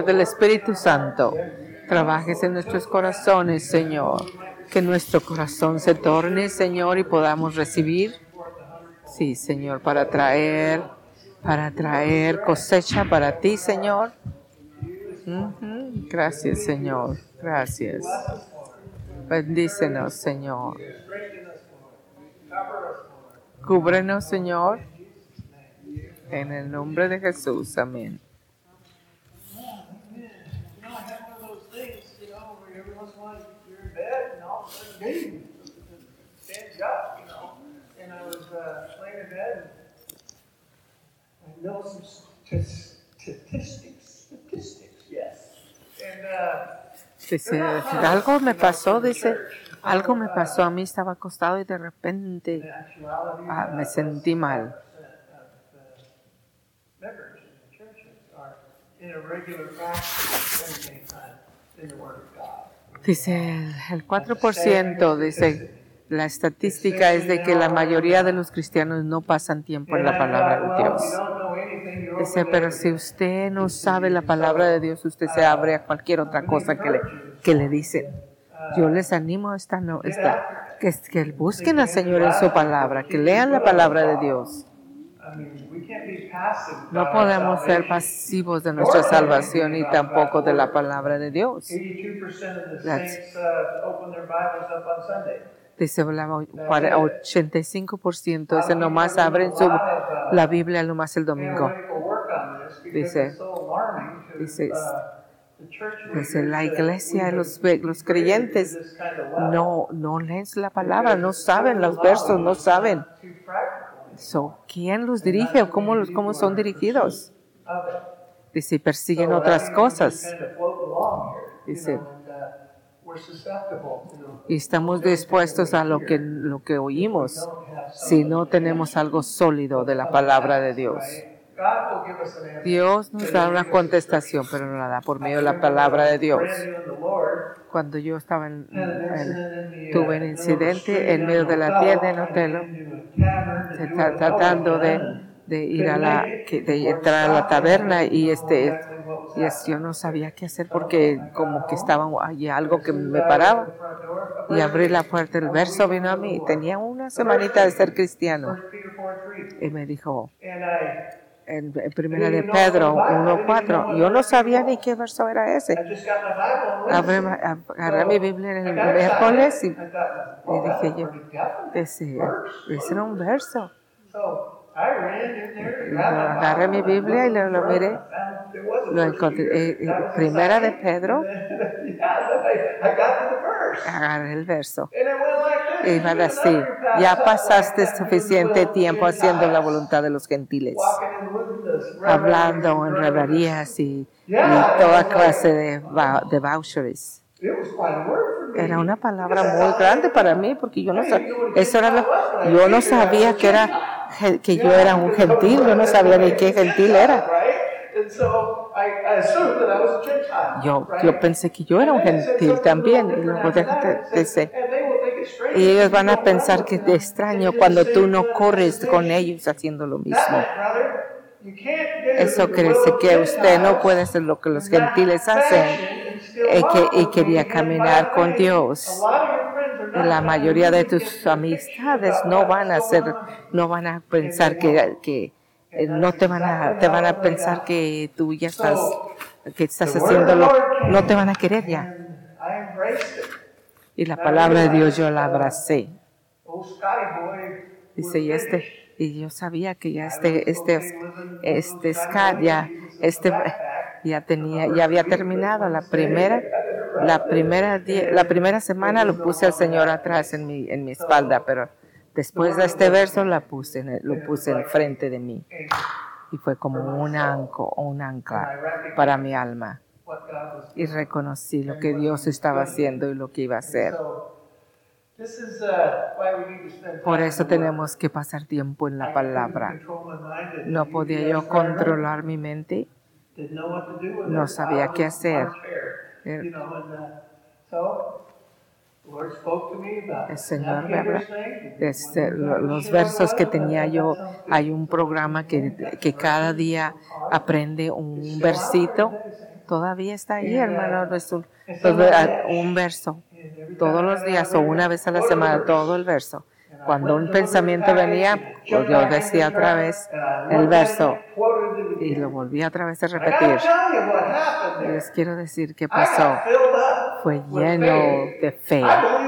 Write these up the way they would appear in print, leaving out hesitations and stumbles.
poder del Espíritu Santo trabajes en nuestros corazones, Señor. Que nuestro corazón se torne, Señor, y podamos recibir. Sí, Señor, para traer cosecha para ti, Señor. Gracias, Señor. Gracias. Bendícenos, Señor. Cúbrenos, Señor. En el nombre de Jesús. Amén. Dice, algo me pasó, algo me pasó a mí, estaba acostado y de repente me sentí mal. Dice, el 4%, dice, la estadística es de que la mayoría de los cristianos no pasan tiempo en la palabra de Dios. Dice, pero si usted no sabe la palabra de Dios, usted se abre a cualquier otra cosa que le dicen. Yo les animo que busquen al Señor en su palabra, que lean la palabra de Dios. No podemos ser pasivos de nuestra salvación y tampoco de la palabra de Dios. Dice, 85% dice, nomás abren la Biblia nomás el domingo. Dice, la iglesia, los creyentes no leen la palabra, no saben los versos, no saben. ¿Quién los dirige o cómo son dirigidos? Dice, persiguen otras cosas. Dice, y estamos dispuestos a lo que oímos si no tenemos algo sólido de la palabra de Dios. Dios nos da una contestación, pero no la da por medio de la palabra de Dios. Cuando yo estaba tuve un incidente en medio de la tienda en Otelo, tratando de entrar a la taberna y yo no sabía qué hacer porque como que estaba allí algo que me paraba, y abrí la puerta. El verso vino a mí, tenía una semanita de ser cristiano y me dijo en primera de Pedro 1:4, yo no sabía ni qué verso era ese. Agarré mi Biblia en el miércoles y dije ese era un verso. Agarré mi Biblia y lo miré, lo encontré, primera de Pedro, agarré el verso y iba así: ya pasaste suficiente tiempo haciendo la voluntad de los gentiles, hablando en reverías y toda clase de debaucheries. Era una palabra muy grande para mí porque yo no sabía que yo era un gentil, yo no sabía ni qué gentil era. Yo pensé que yo era un gentil también, y luego y ellos van a pensar que te extraño cuando tú no corres con ellos haciendo lo mismo. Eso quiere decir que usted no puede hacer lo que los gentiles hacen y quería caminar con Dios. La mayoría de tus amistades no van a pensar que no te van a pensar que tú ya estás haciéndolo, no te van a querer ya. Y la palabra de Dios yo la abracé. Dice, y yo sabía que ya Scott ya había terminado la primera semana. Lo puse al Señor atrás en mi espalda, pero después de este verso lo puse enfrente de mí, y fue como un ancla para mi alma, y reconocí lo que Dios estaba haciendo y lo que iba a hacer. Por eso tenemos que pasar tiempo en la palabra. No podía yo controlar mi mente, no sabía qué hacer. El Señor me habla. Los versos que tenía yo, hay un programa que cada día aprende un versito Todavía está ahí, hermano, un verso todos los días o una vez a la semana, todo el verso. Cuando un pensamiento venía, yo decía otra vez el verso y lo volví otra vez a repetir. Les quiero decir qué pasó. Fue lleno de fe.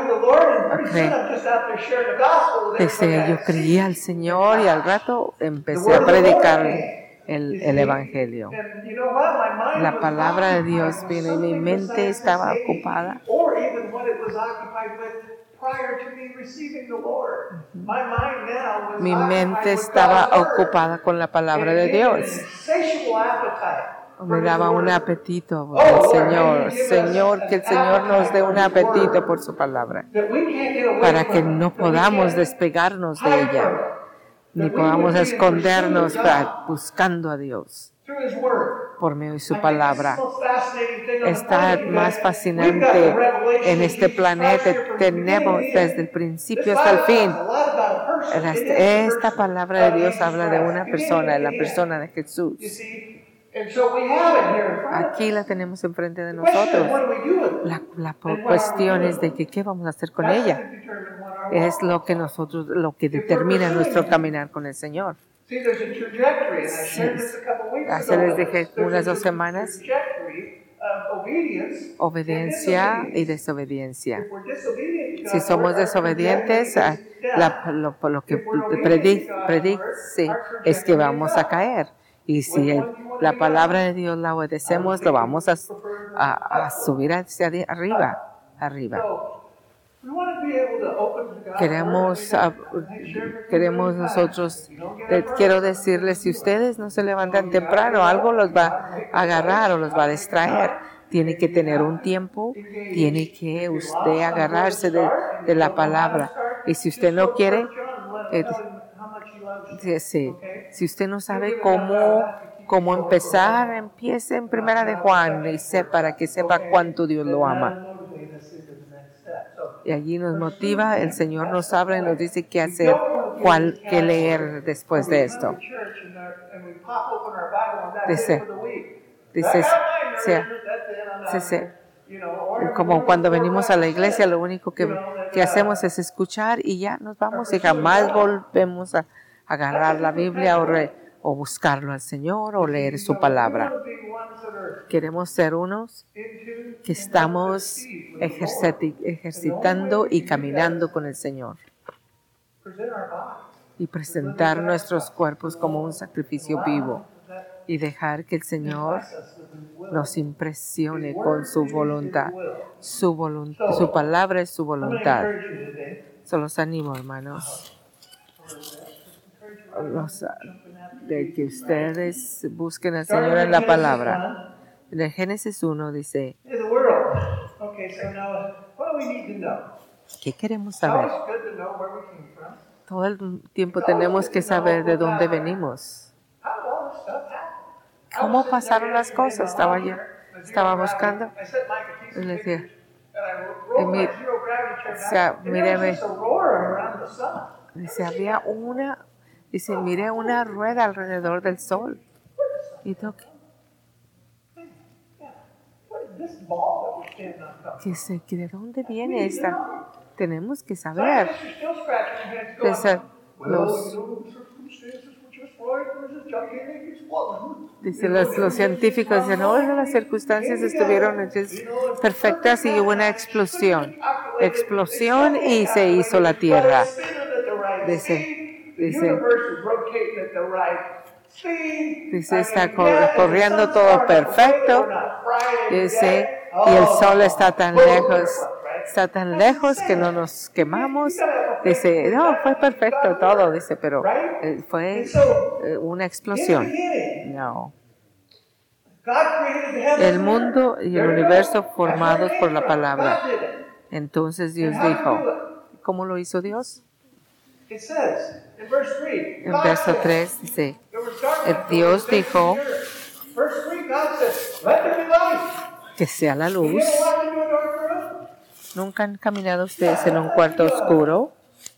Dice, yo creía al Señor y al rato empecé a predicar el Evangelio. La palabra de Dios vino y mi mente estaba ocupada. Mi mente estaba ocupada con la palabra de Dios. Me daba un apetito por el Señor. Señor, que el Señor nos dé un apetito por su palabra, para que no podamos despegarnos de ella, ni podamos escondernos buscando a Dios por medio de su palabra. Está más fascinante en este planeta. Tenemos desde el principio hasta el fin. Esta palabra de Dios habla de una persona, de la persona de Jesús. Aquí la tenemos enfrente de nosotros. La cuestión es de que qué vamos a hacer con ella. Es lo que determina nuestro caminar con el Señor. Hace les dije unas 2 semanas, obediencia y desobediencia. Si somos desobedientes, lo que predice es que vamos a caer. Y si la palabra de Dios la obedecemos, lo vamos a subir hacia arriba. Queremos nosotros, quiero decirles, si ustedes no se levantan temprano, algo los va a agarrar o los va a distraer. Tiene que tener un tiempo, tiene que usted agarrarse de la palabra. Y si usted no quiere, si usted no sabe cómo empezar, empiece en 1 de Juan y para que sepa cuánto Dios lo ama. Y allí nos motiva, el Señor nos habla y nos dice qué hacer, qué leer después de esto. Dice, como cuando venimos a la iglesia, lo único que hacemos es escuchar y ya nos vamos y jamás volvemos a agarrar la Biblia o buscarlo al Señor o leer su palabra. Queremos ser unos que estamos ejercitando y caminando con el Señor. Y presentar nuestros cuerpos como un sacrificio vivo. Y dejar que el Señor nos impresione con su voluntad. Su palabra es su voluntad. Se los animo, hermanos. De que ustedes busquen al Señor en la palabra. En el Génesis 1 dice, ¿qué queremos saber? Todo el tiempo tenemos que saber de dónde venimos. ¿Cómo pasaron las cosas? Estaba buscando. Y le decía, míreme. Dice, miré una rueda alrededor del sol. Y toqué. ¿De dónde viene esta? Tenemos que saber. Los científicos dicen, las circunstancias estuvieron perfectas y hubo una explosión y se hizo la Tierra. Dice, está corriendo todo perfecto. Dice, y el sol está tan lejos que no nos quemamos. Dice, no, fue perfecto todo. Dice, pero fue una explosión. No. El mundo y el universo formados por la palabra. Entonces Dios dijo, ¿cómo lo hizo Dios? En verso 3 dice, Dios dijo que sea la luz. ¿Nunca han caminado ustedes en un cuarto oscuro?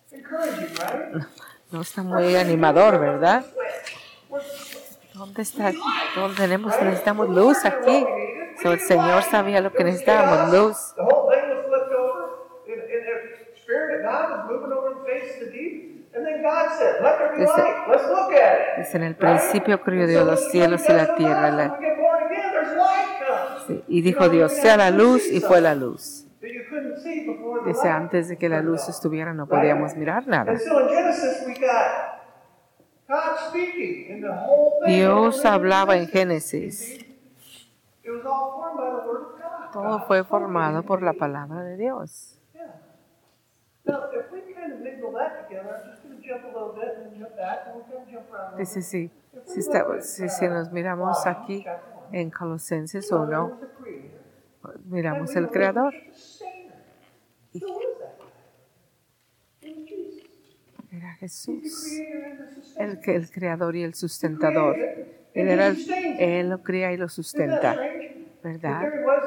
No está muy animador, ¿verdad? ¿Dónde está? Necesitamos luz aquí. So, el Señor sabía lo que necesitábamos, luz. The whole thing was flipped over, and the Spirit of God was moving over the face of the deep. And then God said, let there be light. Let's look at it. Dice, en el principio creó Dios los cielos y la tierra. When we get born again, there's light comes. Sí, y dijo Dios, sea la luz, y fue la luz. That you couldn't see before the Dice, light. antes de que la luz estuviera no podíamos mirar nada. And so in Genesis we got God speaking, and the whole thing. Dios hablaba en Génesis. It was all formed by the word of God. Todo fue formado por la palabra de Dios. Yeah. Now, if we kind of mingle that together, I'm just going to jump a little bit and then jump back, and we're going to jump around. Dice, si nos miramos aquí en Colosenses 1, miramos el Creador. Y era Jesús, el Creador y el sustentador. Él lo cría y lo sustenta, ¿verdad?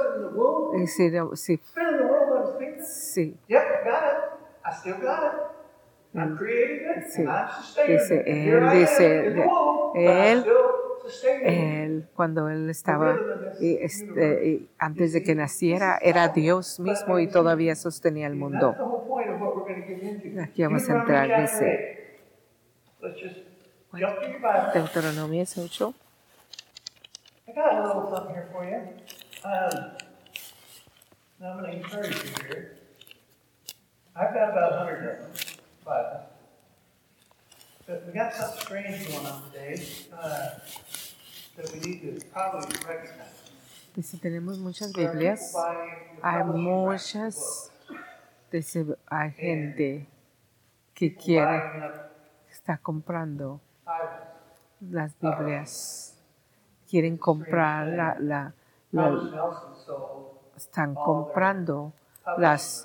Sí. Él, cuando él estaba, antes de que naciera, era Dios mismo y todavía sostenía el mundo. Aquí vamos a entrar, dice Deuteronomio 8. I got a little something here for you. Now I'm going to encourage you here. I've got about 100 of them, Bibles. But we got something strange going on today that we need to probably recognize. Dice, tenemos muchas Biblias. Hay muchas. Dice, hay gente que está comprando las Biblias. Quieren comprar están comprando las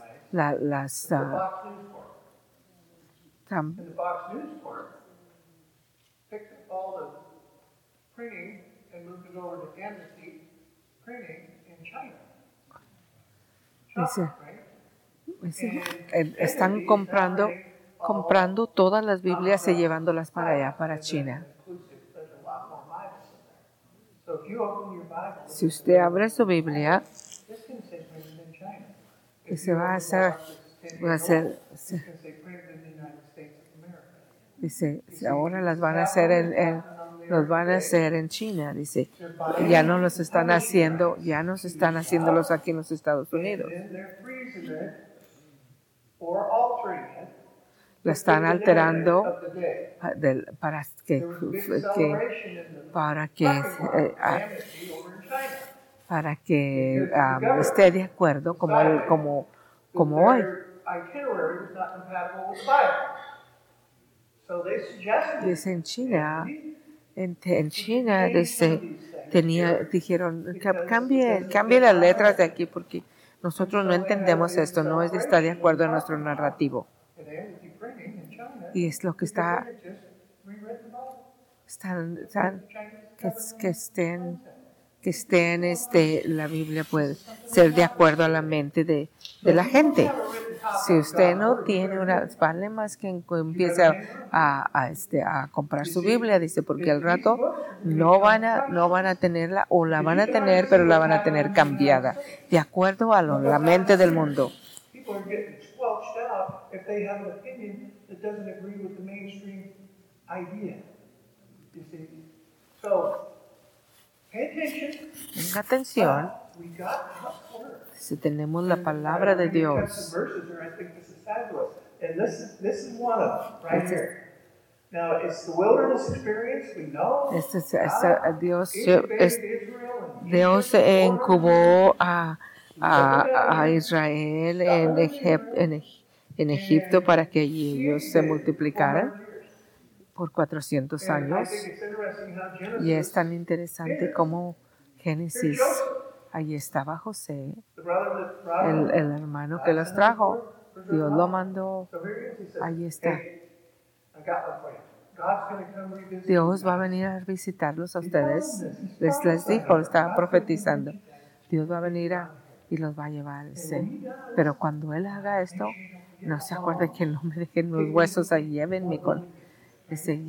And the Fox News Corp picked up all the printing and moved it over to Amnesty Printing in China. Están comprando todas las Biblias y llevándolas para allá, para China. Si usted abre su Biblia, que se va a hacer, dice, ahora las van a hacer los van a hacer en China, dice, ya no los están haciendo, ya no se están haciéndolos aquí en los Estados Unidos. La están alterando para que esté de acuerdo como hoy. Dice en China, dijeron, cambie las letras de aquí porque nosotros no entendemos esto, no está de acuerdo en nuestro narrativo. Y es lo que están que estén la Biblia puede ser de acuerdo a la mente de la gente. Si usted no tiene vale más que empiece a comprar su Biblia, dice, porque al rato no van a tenerla, o la van a tener, pero la van a tener cambiada, de acuerdo a la mente del mundo. Tenga atención. Si tenemos la palabra de Dios. Dios incubó a Israel en Egipto para que ellos se multiplicaran por 400 años. Y es tan interesante como Génesis, allí estaba José, el hermano que los trajo. Dios lo mandó. Allí está. Dios va a venir a visitarlos a ustedes. Les dijo, estaba profetizando. Dios va a venir y los va a llevar. Pero cuando Él haga esto, no se acuerde que no me dejen los huesos ahí, llévenme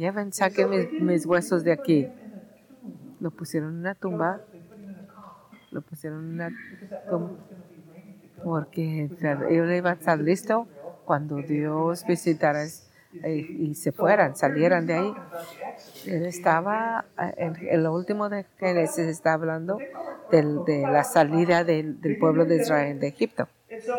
saquen mis huesos de aquí. Lo pusieron en una tumba, lo pusieron en una tumba porque él iba a estar listo cuando Dios visitara y se salieran de ahí. Él estaba, en lo último de Génesis está hablando de la salida del pueblo de Israel de Egipto.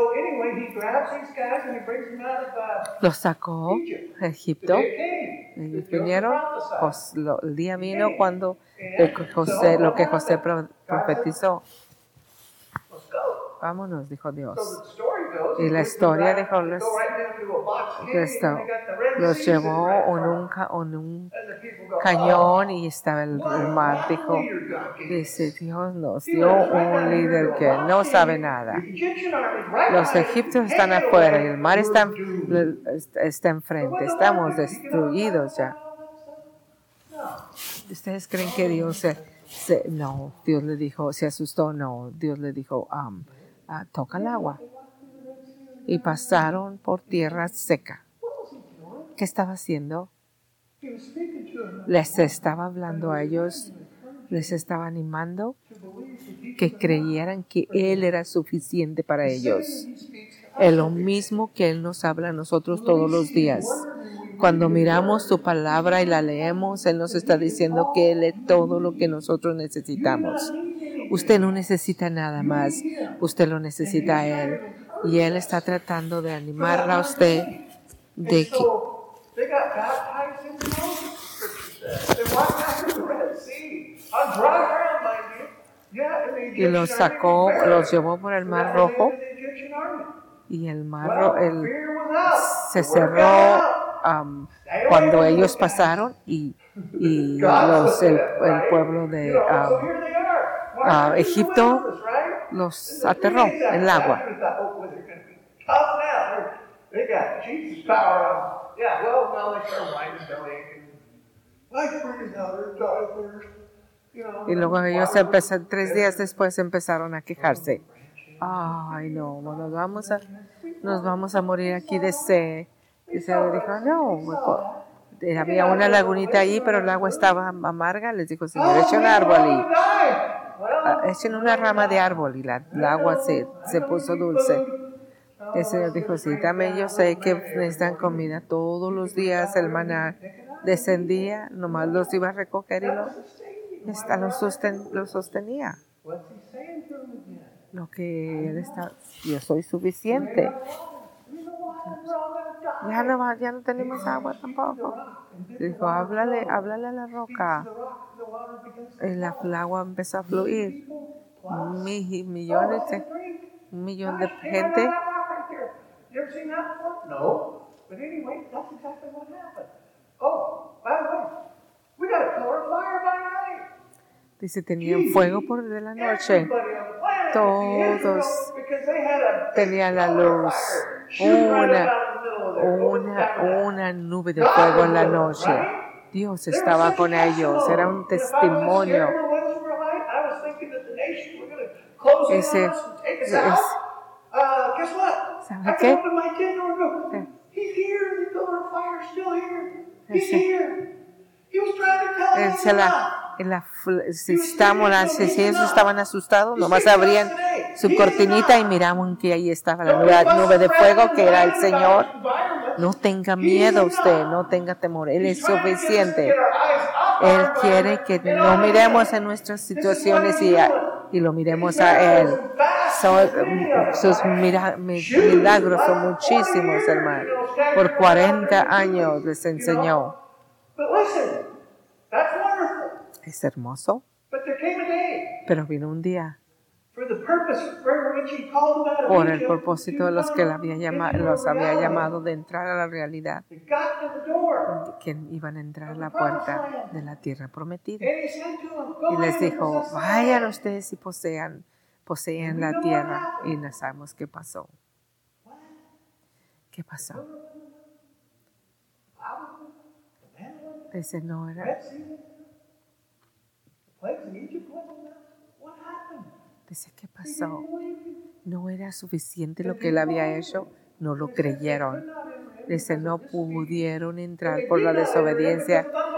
Los sacó de Egipto. Ellos vinieron, el día vino cuando lo que José profetizó. Vámonos, dijo Dios. Y la historia dijo, los llevó en un cañón y estaba el mar. Dice, Dios nos dio un líder que no sabe nada. Los egipcios están afuera y el mar está enfrente. Estamos destruidos ya. ¿Ustedes creen que Dios no, Dios le dijo, se asustó? No, Dios le dijo, toca el agua. Y pasaron por tierra seca. ¿Qué estaba haciendo? Les estaba hablando a ellos, les estaba animando que creyeran que Él era suficiente para ellos. Es lo mismo que Él nos habla a nosotros todos los días. Cuando miramos su palabra y la leemos, Él nos está diciendo que Él es todo lo que nosotros necesitamos. Usted no necesita nada más, usted lo necesita a Él. Y Él está tratando de animarla a usted de que... Y los sacó, los llevó por el Mar Rojo. Y el mar se cerró cuando ellos pasaron y el pueblo de Egipto los aterró en el agua. Y luego ellos 3 días después empezaron a quejarse. Ay, no, nos vamos a morir aquí de sed. Y se dijo, no, había una lagunita ahí, pero el agua estaba amarga. Les dijo, Señor, echen un árbol echen una rama de árbol y el agua se puso dulce. El Señor dijo, sí, también yo sé que necesitan comida todos los días. El maná descendía, nomás los iba a recoger y los sostenía. Lo que Él está, yo soy suficiente. Ya no tenemos agua tampoco. Dijo, háblale a la roca. Y el agua empezó a fluir. Un millón de gente. Dice, tenían fuego por de la noche. Todos tenían la luz. Una nube de fuego en la noche. Dios estaba con ellos. Era un testimonio. ¿Sabe qué? Si ellos estaban asustados, nomás abrían su cortinita y miramos que ahí estaba la nube de fuego, que era el Señor. No tenga miedo usted, no tenga temor, Él es suficiente. Él quiere que no miremos en nuestras situaciones y lo miremos a Él. Sus milagros son muchísimos, hermano. Por 40 años les enseñó. Es hermoso. Pero vino un día por el propósito de los que los había llamado de entrar a la realidad, que iban a entrar a la puerta de la tierra prometida. Y les dijo, vayan ustedes y posean la tierra. Y no sabemos qué pasó. ¿Qué pasó? Ese no era. Dice, ¿qué pasó? No era suficiente lo que Él había hecho. No lo creyeron. Dice, no pudieron entrar por la desobediencia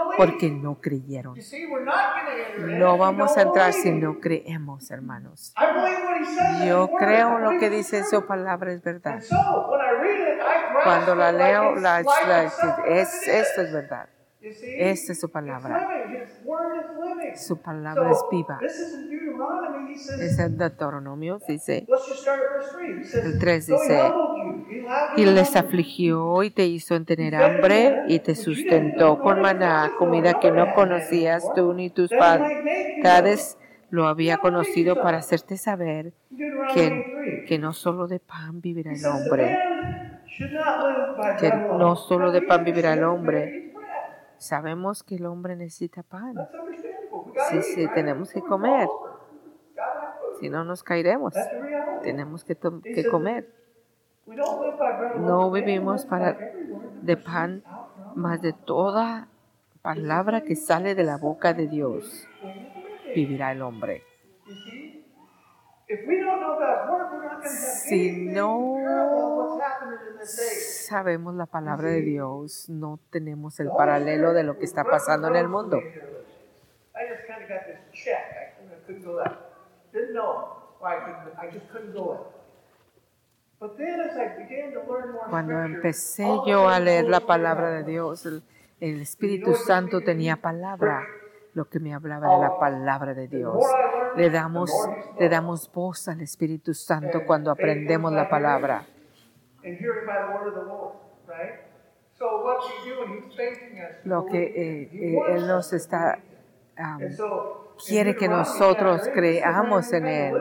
porque no creyeron. You see, we're not going to enter in No if we vamos a don't entrar si believe. no creemos, hermanos. I believe what he says in Yo his word. creo I lo believe que it's dice en true. su palabra es verdad. And so, when I read it, I grasp Cuando la it leo, like it's life itself, because it esto es is. verdad. You see? Esta es su It's palabra. living. His word is living. Su palabra es So, viva. this is in Deuteronomy. He Es says, en Deuteronomio, dice, let's just start at verse 3. He says, el 3 so he dice, humbled you. He allowed y you to les humble you. afligió y te hizo tener hambre y te sustentó con maná, comida que no conocías tú ni tus padres lo había conocido para hacerte saber Deuteronomy 3. que no solo de pan vivirá He el says, the hombre, man should not live by que bread alone. no solo de Now, pan we vivirá el understand hombre. man eats bread. Sabemos que el hombre necesita pan. That's understandable. We gotta Sí, eat, sí, right? tenemos que We fall comer. over. Gotta have food. Si no nos caeremos, That's the reality. tenemos que He says, comer. we don't live by bread alone, No but man vivimos lives para by every word that de proceeds pan, out from más de toda palabra que sale de la boca de Dios vivirá el hombre. You see? If we don't know God's word, we're not going to have Si anything no comparable to what's happening in this day. sabemos la palabra de Dios, no tenemos el paralelo de lo que está pasando en el mundo. I just kind of got this check. I couldn't go there. Didn't know why I just couldn't go there. But then as I began to learn more Cuando scripture, empecé all of yo a a sudden leer the la Holy Spirit palabra de happened. Dios, el Espíritu Santo tenía palabra. Lo que me hablaba de la palabra de Dios. Le damos voz al Espíritu Santo cuando aprendemos la palabra. And hearing by the word of the Lord, right? So what's he doing? He's facing us. Lo que Él nos está And so, quiere que nosotros creamos en Él.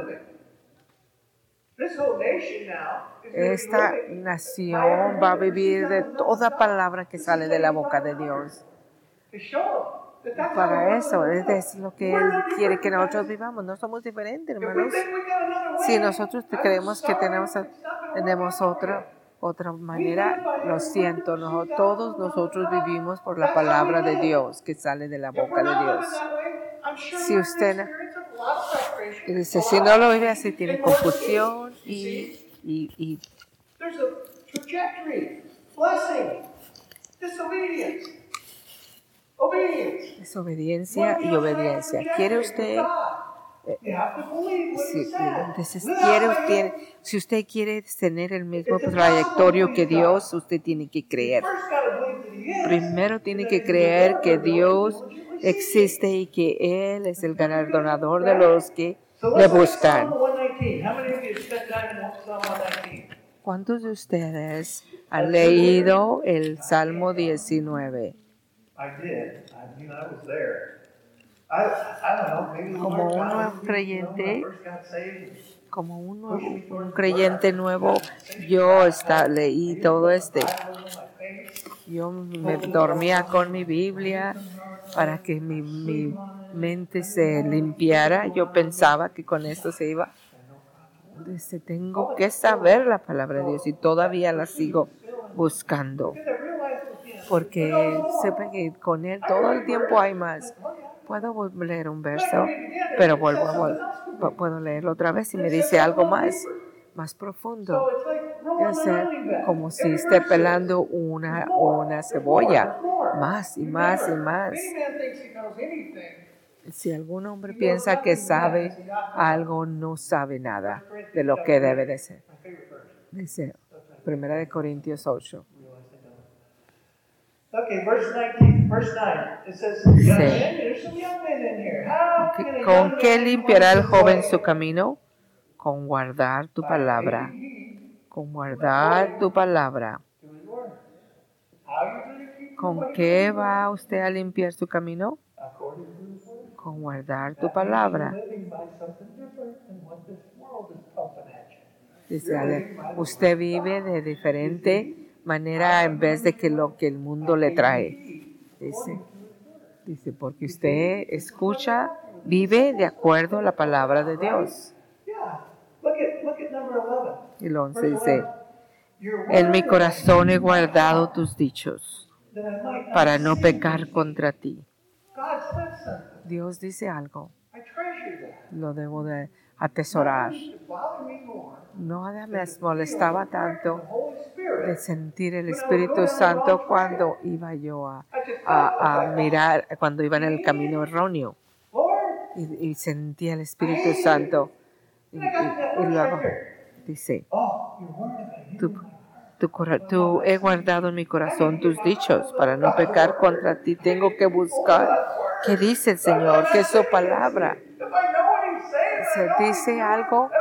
This whole nation now is gonna be Esta living nación va a vivir de toda palabra que sale de la boca de Dios. to show that that's how Para we eso, want to live. es lo que Él quiere que nosotros vivamos. No somos diferentes, If we hermanos. think we got another way, Si nosotros I'm creemos que sorry, tenemos it's not gonna work out. otra manera, lo siento, todos nosotros vivimos por la palabra de Dios que sale de la If we're boca de not Dios. living that way, I'm sure Si we're usted gonna experience a lot of frustration, Y dice, a si lot no of lo vive así, tiene and more confusión peace, you see? y There's a trajectory, blessing, disobedience, obedience. desobediencia y obediencia. ¿Quiere usted? Si usted quiere tener el mismo trayectorio que Dios, usted tiene que creer. Primero tiene que creer que Dios existe y que Él es el galardonador de los que le buscan. ¿Cuántos de ustedes han leído el Salmo 19? Como un creyente nuevo, yo leí todo Yo me dormía con mi Biblia para que mi mente se limpiara. Yo pensaba que con esto se iba. Tengo que saber la palabra de Dios y todavía la sigo buscando. Porque sepa que con Él todo el tiempo hay más. Puedo leer un verso, pero puedo leerlo otra vez y me dice algo más profundo. Es como si esté pelando una cebolla, más y más y más. Si algún hombre piensa que sabe algo, no sabe nada de lo que debe de ser. Dice 1 Corintios 8. Okay, verse 9. It says, there's some young men in here. How can a ¿Con young qué man limpiará el cleanse his joven way? su camino? Con guardar tu palabra. Con guardar tu palabra. ¿Con qué va usted a limpiar su camino? Con guardar tu palabra. Dice, usted vive de diferente manera en vez de que lo que el mundo le trae. Dice, porque usted escucha, vive de acuerdo a la palabra de Dios. Y el 11 dice, en mi corazón he guardado tus dichos para no pecar contra ti. Dios dice algo, lo debo de atesorar. No me molestaba tanto de sentir el Espíritu Santo cuando iba yo a mirar, cuando iba en el camino erróneo. Y sentía el Espíritu Santo. Y luego dice, tú he guardado en mi corazón tus dichos para no pecar contra ti. Tengo que buscar qué dice el Señor, qué es su palabra. Se dice algo,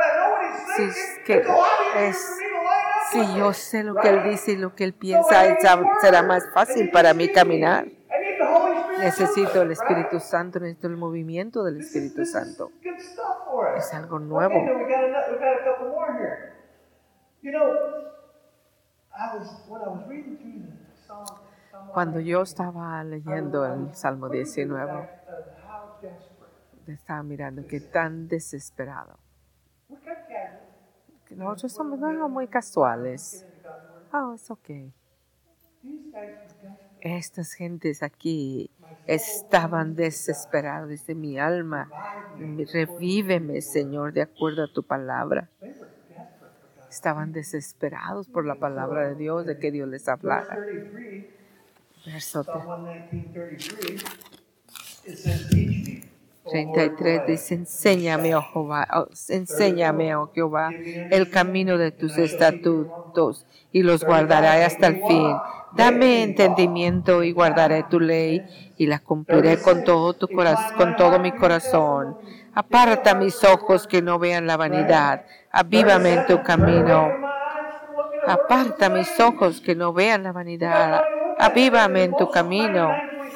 si yo sé lo que Él dice y lo que Él piensa, será más fácil para mí caminar. Necesito el Espíritu Santo, necesito el movimiento del Espíritu Santo. Es algo nuevo. Cuando yo estaba leyendo el Salmo 19, estaba mirando que tan desesperado. Nosotros somos muy casuales. Es okay. Estas gentes aquí estaban desesperadas. Dice, mi alma, revíveme, Señor, de acuerdo a tu palabra. Estaban desesperados por la palabra de Dios, de que Dios les hablara. Verso 33 dice, enséñame, oh Jehová, el camino de tus estatutos y los guardaré hasta el fin. Dame entendimiento y guardaré tu ley y la cumpliré con todo mi corazón. Aparta mis ojos que no vean la vanidad. Avívame en tu camino. Aparta mis ojos que no vean la vanidad. Avívame en tu camino.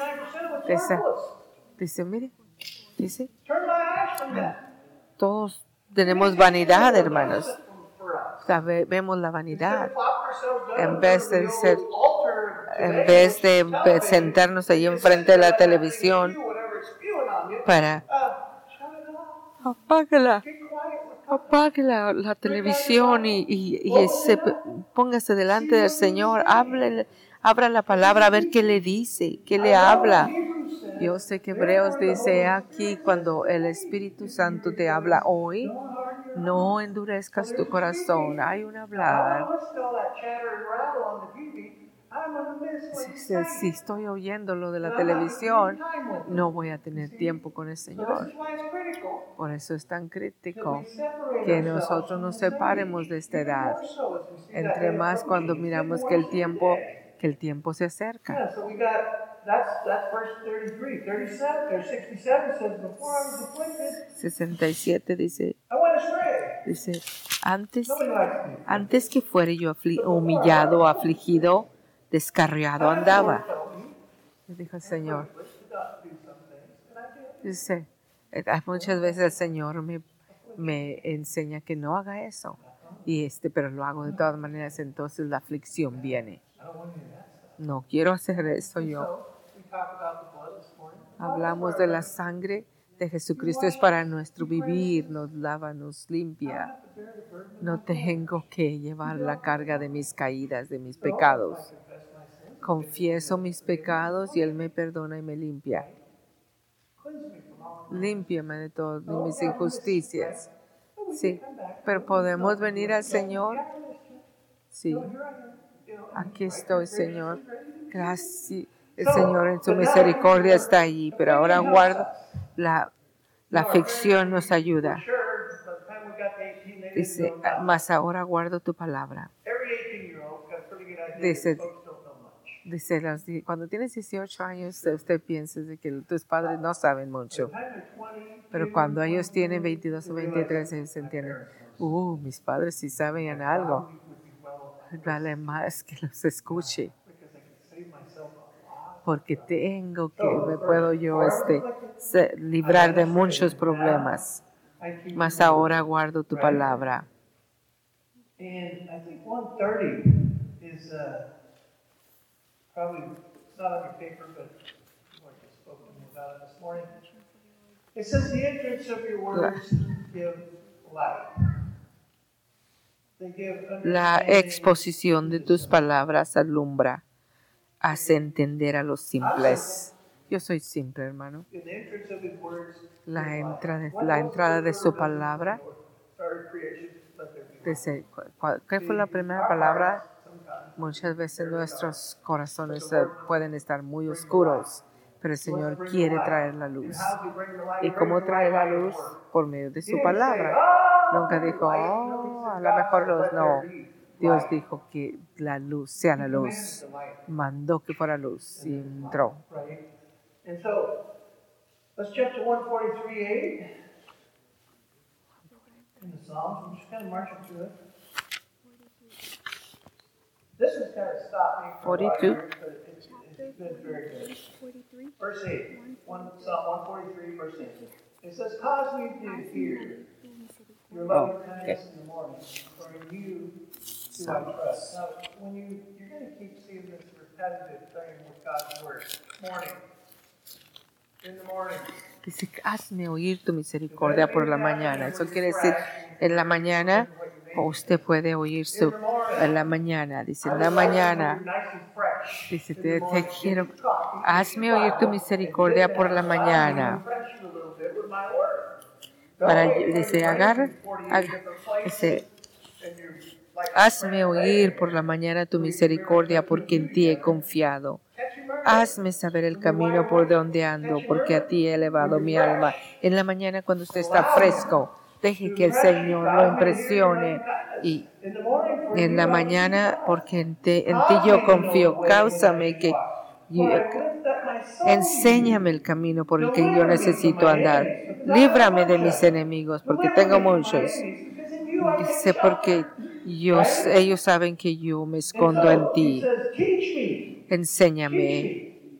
Dice, todos tenemos vanidad, hermanos. Vemos la vanidad. En vez de sentarnos ahí enfrente de la televisión para apague la televisión y póngase delante del Señor, abra la palabra a ver qué le dice, qué le habla. Yo sé que Hebreos dice aquí, cuando el Espíritu Santo te habla hoy, no endurezcas tu corazón. Hay un hablar. Si estoy oyendo lo de la televisión, no voy a tener tiempo con el Señor. Por eso es tan crítico que nosotros nos separemos de esta edad. Entre más cuando miramos que el tiempo se acerca. 67 dice, antes que fuere yo humillado, afligido, descarriado andaba. Le dijo el Señor. Dice, muchas veces el Señor me enseña que no haga eso. Pero lo hago de todas maneras, entonces la aflicción viene. No quiero hacer eso yo. Hablamos de la sangre de Jesucristo, es para nuestro vivir, nos lava, nos limpia. No tengo que llevar la carga de mis caídas, de mis pecados. Confieso mis pecados y Él me perdona y me limpia. Límpiame de todas mis injusticias. Sí, pero podemos venir al Señor. Sí, aquí estoy, Señor. Gracias. El Señor en su misericordia está allí, pero ahora guardo la aflicción nos ayuda. Dice, mas ahora guardo tu palabra. Dice, cuando tienes 18 años, usted piensa de que tus padres no saben mucho. Pero cuando ellos tienen 22 o 23, ellos se entienden. Mis padres sí saben algo. Vale más que los escuche. Porque me puedo yo librar de muchos problemas. Mas ahora guardo tu palabra. And I think 130 is probably not on your paper, but Lord just spoke to me about it this morning. It says, the entrance of your words give light. They give La exposición de tus palabras alumbra, hace entender a los simples. Yo soy simple, hermano. La entrada de su palabra. ¿Qué fue la primera palabra? Muchas veces nuestros corazones pueden estar muy oscuros, pero el Señor quiere traer la luz. ¿Y cómo trae la luz? Por medio de su palabra. Nunca dijo, a lo mejor luz. No. Dios dijo que la luz sea la luz. Mandó que fuera luz y entró. And so, let's jump to 143:8 in the Psalms. I'm just kind of marching through it. This has kind of stopped me for 42. but it's been very good. 43. Verse 8. Psalm 143, verse 8. It says, cause me to hear your loving kindness in the morning, for in you do I trust. Now, when you're going to keep seeing this repetitive thing with God's word, morning. Dice, hazme oír tu misericordia por la mañana. Eso quiere decir, en la mañana, usted puede oír en la mañana. Dice, en la mañana, dice, te quiero, hazme oír tu misericordia por la mañana. Dice, dice, hazme oír por la mañana tu misericordia, porque en ti he confiado. Hazme saber el camino por donde ando, porque a ti he elevado mi alma. En la mañana, cuando usted está fresco, deje que el Señor lo impresione. Y en la mañana, porque en ti yo confío, cáusame que enséñame el camino por el que yo necesito andar. Líbrame de mis enemigos, porque tengo muchos. Dice, porque ellos saben que yo me escondo en ti. Enséñame,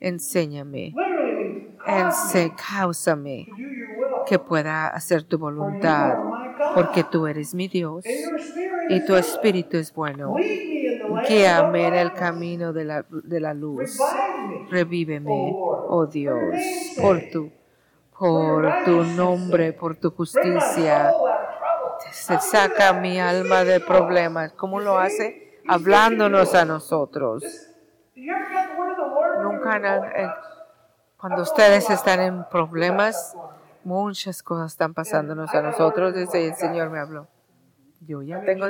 cáusame que pueda hacer tu voluntad, porque tú eres mi Dios y tu espíritu es bueno. Guíame en el camino de la luz. Revíveme, oh Dios, por tu nombre, por tu justicia. Se saca mi alma de problemas. ¿Cómo lo hace? Hablándonos a nosotros. Nunca, cuando ustedes están en problemas, muchas cosas están pasándonos a nosotros. Desde el Señor me habló. Yo tengo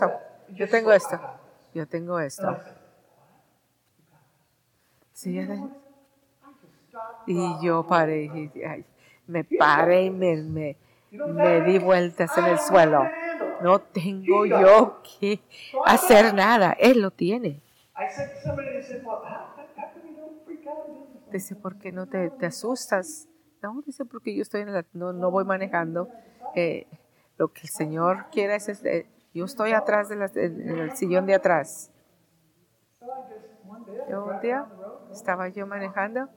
esto. Sí, y yo paré, me paré y me di vueltas en el suelo. No tengo yo que hacer nada. Él lo tiene. Dice, ¿por qué no te asustas? No, dice, porque yo estoy no voy manejando. Lo que el Señor quiere es, yo estoy atrás en el sillón de atrás. Un día estaba yo manejando.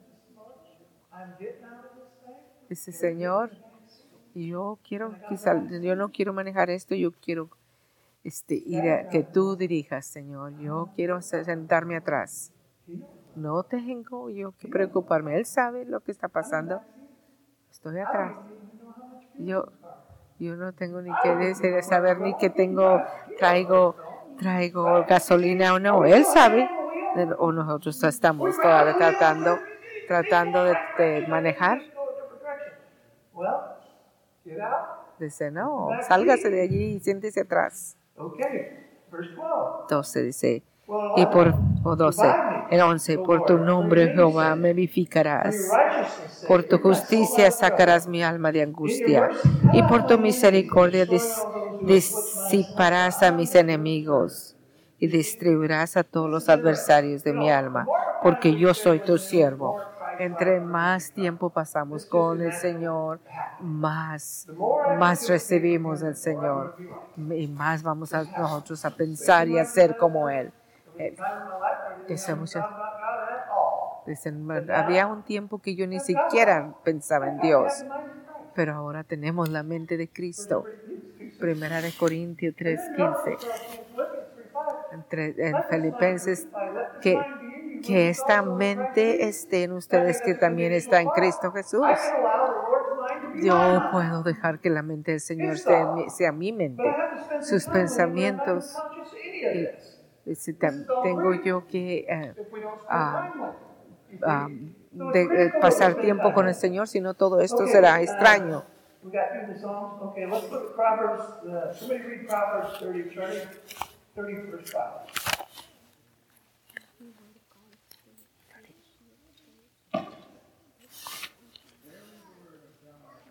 Dice, Señor, yo no quiero manejar esto, yo quiero que tú dirijas, Señor. Yo quiero sentarme atrás. No tengo yo que preocuparme. Él sabe lo que está pasando. Estoy atrás. Yo no tengo ni que saber ni que traigo gasolina o no. Él sabe. O nosotros estamos todavía tratando de manejar. Dice, no, sálgase de allí y siéntese atrás. 12 dice, el 11, por tu nombre, Jehová, me vivificarás. Por tu justicia sacarás mi alma de angustia. Y por tu misericordia disiparás a mis enemigos. Y distribuirás a todos los adversarios de mi alma. Porque yo soy tu siervo. Entre más tiempo pasamos con el Señor, más recibimos del Señor y más vamos nosotros a pensar y a ser como Él. Dicen, había un tiempo que yo ni siquiera pensaba en Dios, pero ahora tenemos la mente de Cristo. 1 Corintios 3:15. En Filipenses, que esta mente esté en ustedes que también está en Cristo Jesús. Yo puedo dejar que la mente del Señor sea mi mente, sus pensamientos. Tengo yo que pasar tiempo con el Señor, si no todo esto será extraño.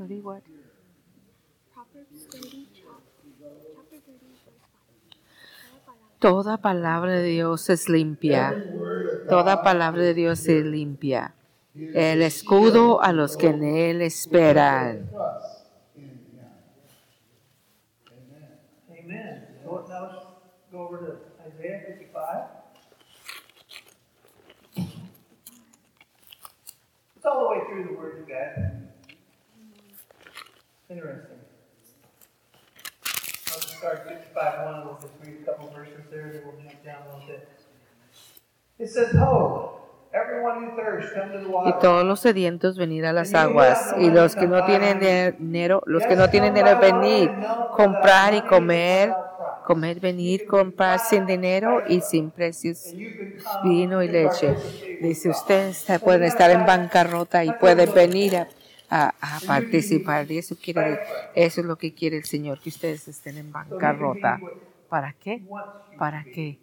30 what? Proverbs 30, chapter 30, verse 5. Toda palabra de Dios es limpia. Toda palabra de Dios es limpia. El escudo a los que en Él esperan. Amen. So now let's go over to Isaiah 55. It's all the way through the Word, you guys. Interesting. I'll just start 55:1 and we'll just read a couple verses there, then we'll jump down a little bit. It says, "Ho, everyone who thirsts, come to the Y water. todos los sedientos venir a las aguas, y los que no tienen dinero, venir, comprar y comer, venir, comprar sin dinero y sin precios, vino y leche. Dice, ustedes pueden estar en bancarrota y pueden venir a participar. Y eso es lo que quiere el Señor, que ustedes estén en bancarrota. ¿Para qué? Para que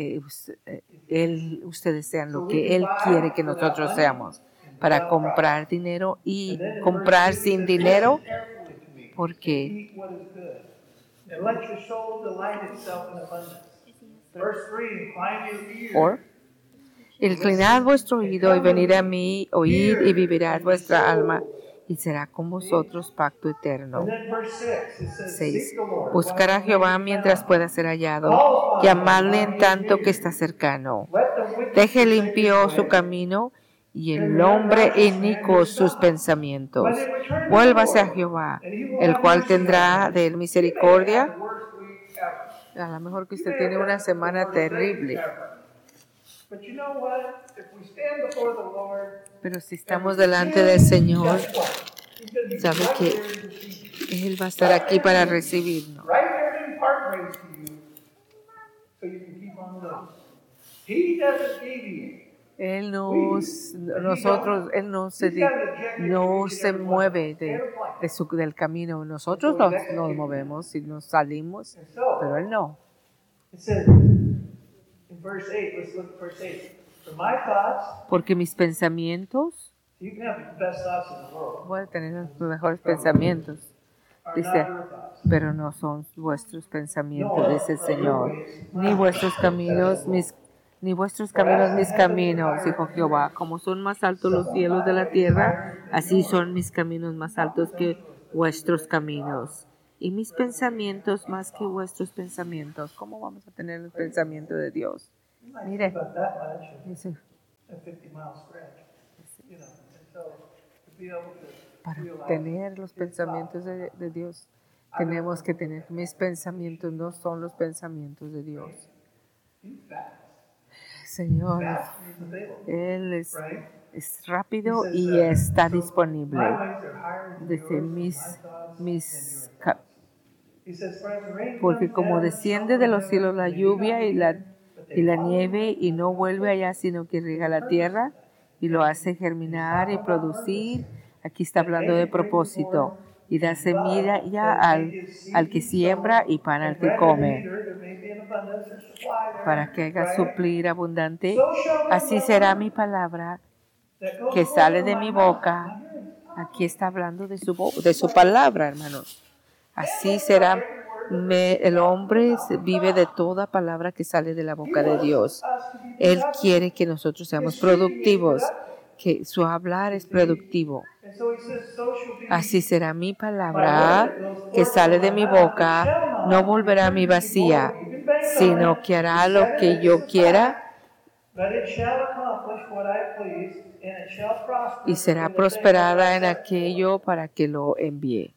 ustedes sean lo que Él quiere que nosotros seamos, para comprar dinero y comprar sin dinero, porque inclinad vuestro oído y venid a mí, oíd y vivirá vuestra alma, y será con vosotros pacto eterno. 6. Buscar a Jehová mientras pueda ser hallado, llamadle en tanto que está cercano. Deje limpio su camino y el hombre inicuo sus pensamientos. Vuélvase a Jehová, el cual tendrá de él misericordia. A lo mejor que usted tiene una semana terrible. Pero si estamos delante del Señor, sabe que Él va a estar aquí para recibirnos. Él no se mueve del camino. Nosotros nos movemos y nos salimos, pero Él no. Porque mis pensamientos, voy a tener los mejores pensamientos, dice, pero no son vuestros pensamientos, dice el Señor, ni vuestros caminos mis caminos, dijo Jehová. Como son más altos los cielos de la tierra, así son mis caminos más altos que vuestros caminos, y mis pensamientos más que vuestros pensamientos. ¿Cómo vamos a tener el pensamiento de Dios? Mire, dice, para tener los pensamientos de Dios, tenemos que tener, mis pensamientos no son los pensamientos de Dios. Señor, Él es rápido y está disponible. Dice, porque como desciende de los cielos la lluvia y la nieve, y no vuelve allá, sino que riega la tierra y lo hace germinar y producir. Aquí está hablando de propósito. Y da semilla ya al que siembra y pan al que come, para que haga suplir abundante. Así será mi palabra que sale de mi boca. Aquí está hablando de su palabra, hermanos. Así será. El hombre vive de toda palabra que sale de la boca de Dios. Él quiere que nosotros seamos productivos, que su hablar es productivo. Así será mi palabra que sale de mi boca, no volverá a mí vacía, sino que hará lo que yo quiera y será prosperada en aquello para que lo envíe.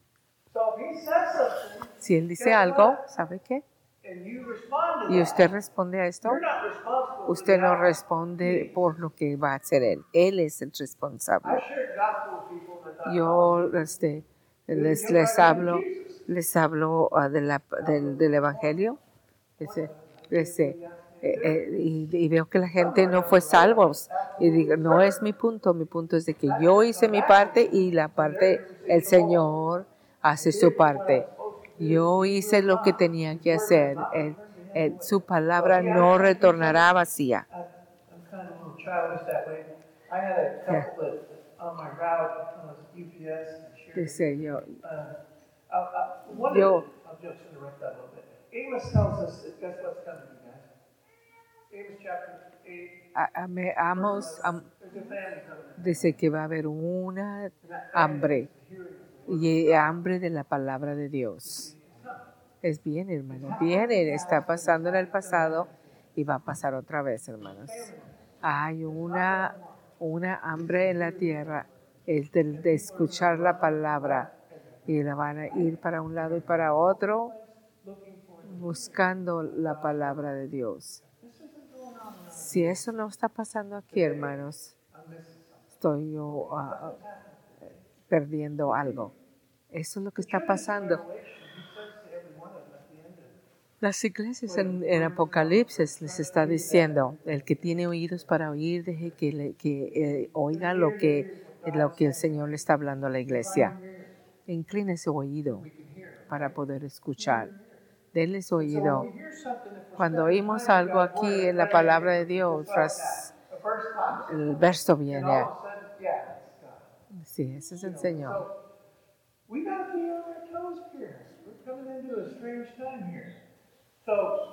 Si Él dice algo, ¿sabe qué? Y usted responde a esto, usted no responde por lo que va a hacer Él. Él es el responsable. Yo les hablo del Evangelio y veo que la gente no fue salvos. Y digo, no es mi punto es de que yo hice mi parte y la parte, el Señor hace su parte. Yo hice lo que tenía que hacer. Su palabra no retornará vacía. Dice yo, I'll just interrupt that a little bit. Amos tells us that guess what's coming, you guys? Amos chapter 8. Amos There's a famine coming. dice que va a haber una hambre, y hambre de la palabra de Dios. Es bien, hermano, viene, está pasando en el pasado y va a pasar otra vez, hermanos. Hay una hambre en la tierra, es de escuchar la palabra, y la van a ir para un lado y para otro buscando la palabra de Dios. Si eso no está pasando aquí, hermanos, estoy yo perdiendo algo. Eso es lo que está pasando. Las iglesias en Apocalipsis les está diciendo, el que tiene oídos para oír, deje que oiga lo que el Señor le está hablando a la iglesia. Incline su oído para poder escuchar. Denle su oído. Cuando oímos algo aquí en la palabra de Dios, el verso viene. Sí, ese es el Señor. We got to be on our toes here. We're coming into a strange time here. So,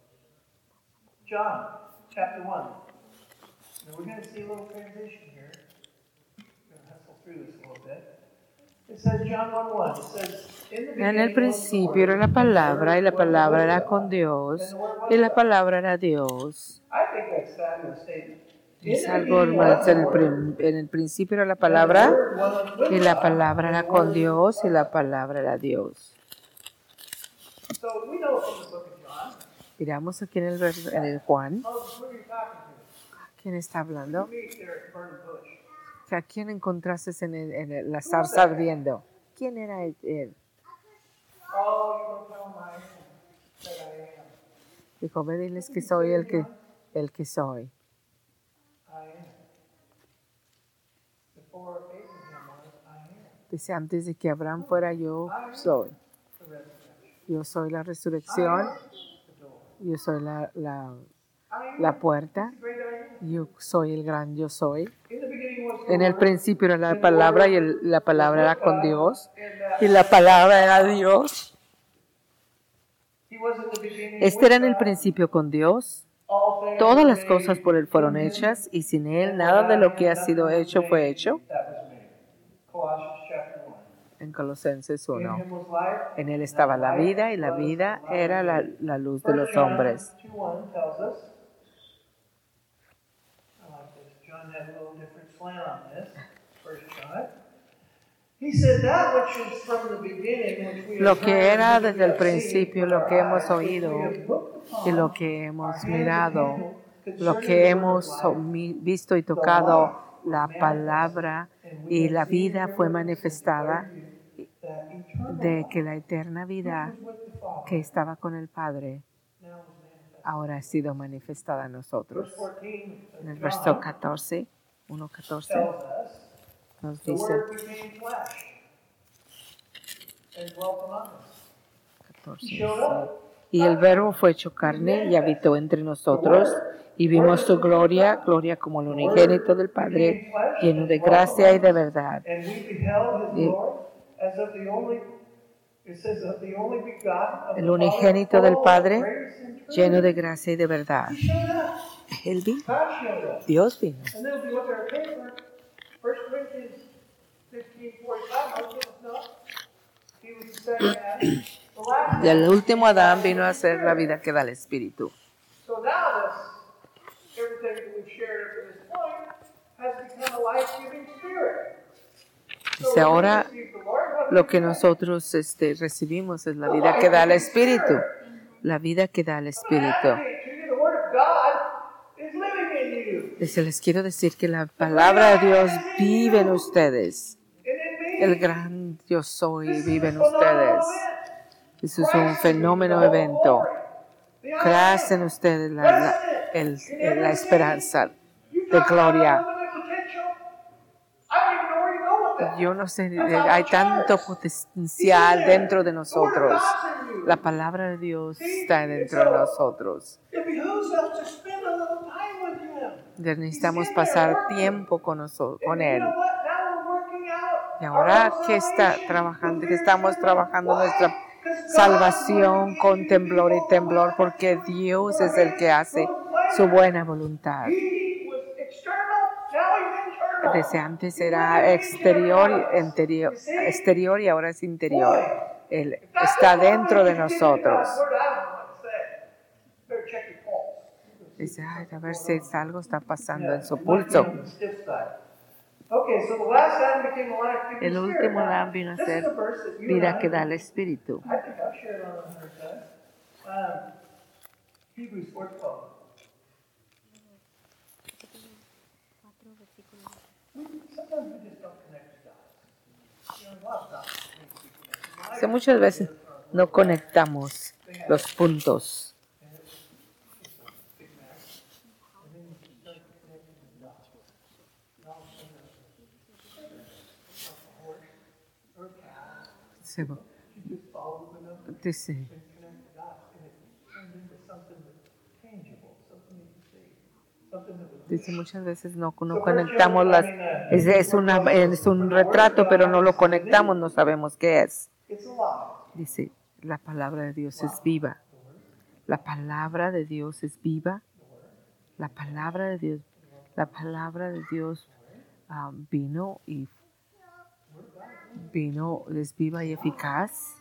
John chapter 1. Now we're going to see a little transition here. We're going to hustle through this a little bit. It says John 1:1. It says, en el principio era la palabra, y la palabra era con Dios, y la palabra era Dios. I think that's fabulous statement. Es algo, hermanos, en el principio era la palabra, y la palabra era con Dios, y la palabra era Dios. So we know from the book of John. Miramos aquí en el Juan. Moses, who are you talking to? ¿Quién está hablando? You meet there at the burning bush. ¿A quién encontraste en la zarza ardiendo? ¿Quién era él? Oh, you don't tell him I am that I am. Dijo, ve, diles que soy el que soy. I am. Before Abraham was, I am. Dice, antes de que Abraham fuera, yo soy. The resurrection. Yo soy la resurrección. The door. Yo soy la I am. puerta. The great I am. Yo soy el gran yo soy. In the beginning was the En el Word, principio era la palabra, y la palabra era con Dios. and Y la palabra era Dios. he was in the beginning Este with era en el God. principio con Dios. All things Todas were las cosas made por él fueron through him, hechas, y sin él and nada de lo without que him ha sido nothing was hecho fue made hecho. that was made. Colossians chapter 1. En Colosenses In 1. him was life, En él estaba la vida, y la vida era la luz de los hombres. 2:1 tells us. I like this. John had a little different slant on this. First John. He said that which is from the beginning, which we Lo have que heard, era which we desde el have seen principio, with lo our que hemos eyes, which we oído, have looked upon, y lo que hemos our hands have mirado, handled, lo concerning que the word hemos of life, visto y tocado, la palabra, y la vida fue manifestada, that eternal de life, que la eterna vida which was with the Father, que estaba con el Padre now was manifested. ahora ha sido manifestada a nosotros. Verse 14 En el of verso John 14, 1:14, tells us, nos the dice, Word became flesh and dwelt among us. 14, He showed up. y el Verbo fue hecho carne y habitó entre nosotros, y vimos su gloria, gloria como el unigénito del Padre, lleno de gracia y de verdad. And we beheld his Y- glory as of the only, it says, of the only begotten of El the unigénito Father, del full of Padre, grace and truth. lleno de gracia y de verdad. He showed up. Él vino, God showed up. Dios vino. And then if you look at our paper, 1 Corinthians 15:45, no, he was the second Adam, the last Y el Adam. último Adán vino a ser la vida que da el Espíritu. So now everything that we've shared up to this point has become a life-giving spirit. So Dice, ahora when we receive the Lord, what lo do que we do? nosotros recibimos es la vida que da el Espíritu. La vida que da el Espíritu. Advocate to you, the Word of God is living in you. Dice, les quiero decir que la palabra de Dios vive en ustedes. And in me. El gran yo soy This is vive a en phenomenal ustedes. event. Eso es un fenómeno evento. Creas en ustedes la esperanza de gloria. Yo no sé, hay tanto potencial dentro de nosotros. La palabra de Dios está dentro de nosotros. Necesitamos pasar tiempo con Él. Y ahora que estamos trabajando nuestra salvación con temblor y temblor, porque Dios es el que hace su buena voluntad. Desde antes era exterior y ahora es interior. Él está dentro de nosotros. Dice, ay, a ver si algo está pasando en su pulso. El último Adam vino a ser vida que da el Espíritu. Muchas veces no conectamos los puntos. Dice, muchas veces no conectamos es un retrato, pero no lo conectamos, no sabemos qué es. Dice, la palabra de Dios es viva. La palabra de Dios es viva. La palabra de Dios vino, es viva y eficaz.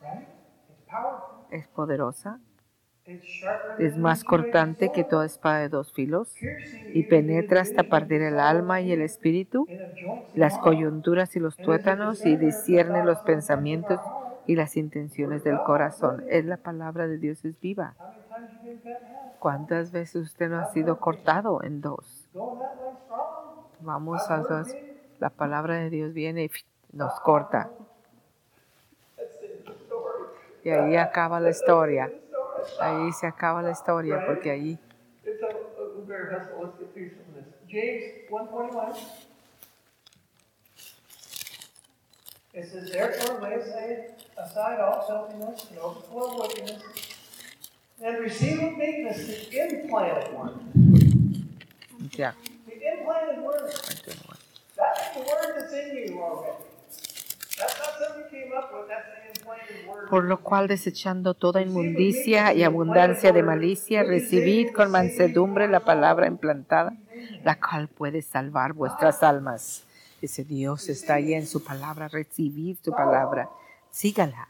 Es poderosa. Es más cortante que toda espada de dos filos y penetra hasta partir el alma y el espíritu, las coyunturas y los tuétanos, y discierne los pensamientos y las intenciones del corazón. Es la palabra de Dios, es viva. ¿Cuántas veces usted no ha sido cortado en dos? Vamos a dos. La palabra de Dios viene y nos corta. Y ahí acaba la historia. Ahí se acaba la historia, porque ahí. James 1:21. It says, therefore lay aside all filthiness and overflow of wickedness, and receive with meekness the implanted word. Yeah. The implanted word. That's the word that's in you already. That's not something you came up with, that's the implanted word. Por lo cual, desechando toda inmundicia y abundancia de malicia, recibid con mansedumbre la palabra implantada, la cual puede salvar vuestras almas. Dice, Dios está ahí en su palabra, recibid su palabra, sígala.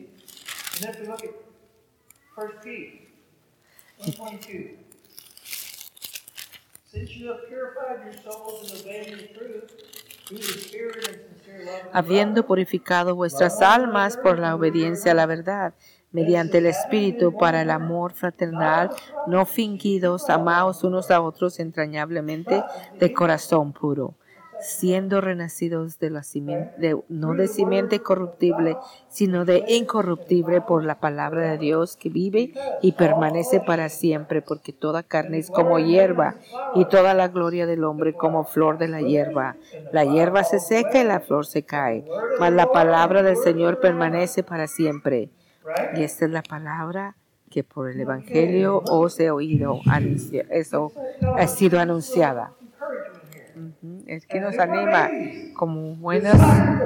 Habiendo purificado vuestras almas por la obediencia a la verdad, mediante el Espíritu para el amor fraternal, no fingidos, amaos unos a otros entrañablemente de corazón puro, siendo renacidos no de simiente corruptible, sino de incorruptible por la palabra de Dios que vive y permanece para siempre, porque toda carne es como hierba y toda la gloria del hombre como flor de la hierba. La hierba se seca y la flor se cae, mas la palabra del Señor permanece para siempre. Y esta es la palabra que por el Evangelio os he oído, eso ha sido anunciada. Es que nos anima como buenas,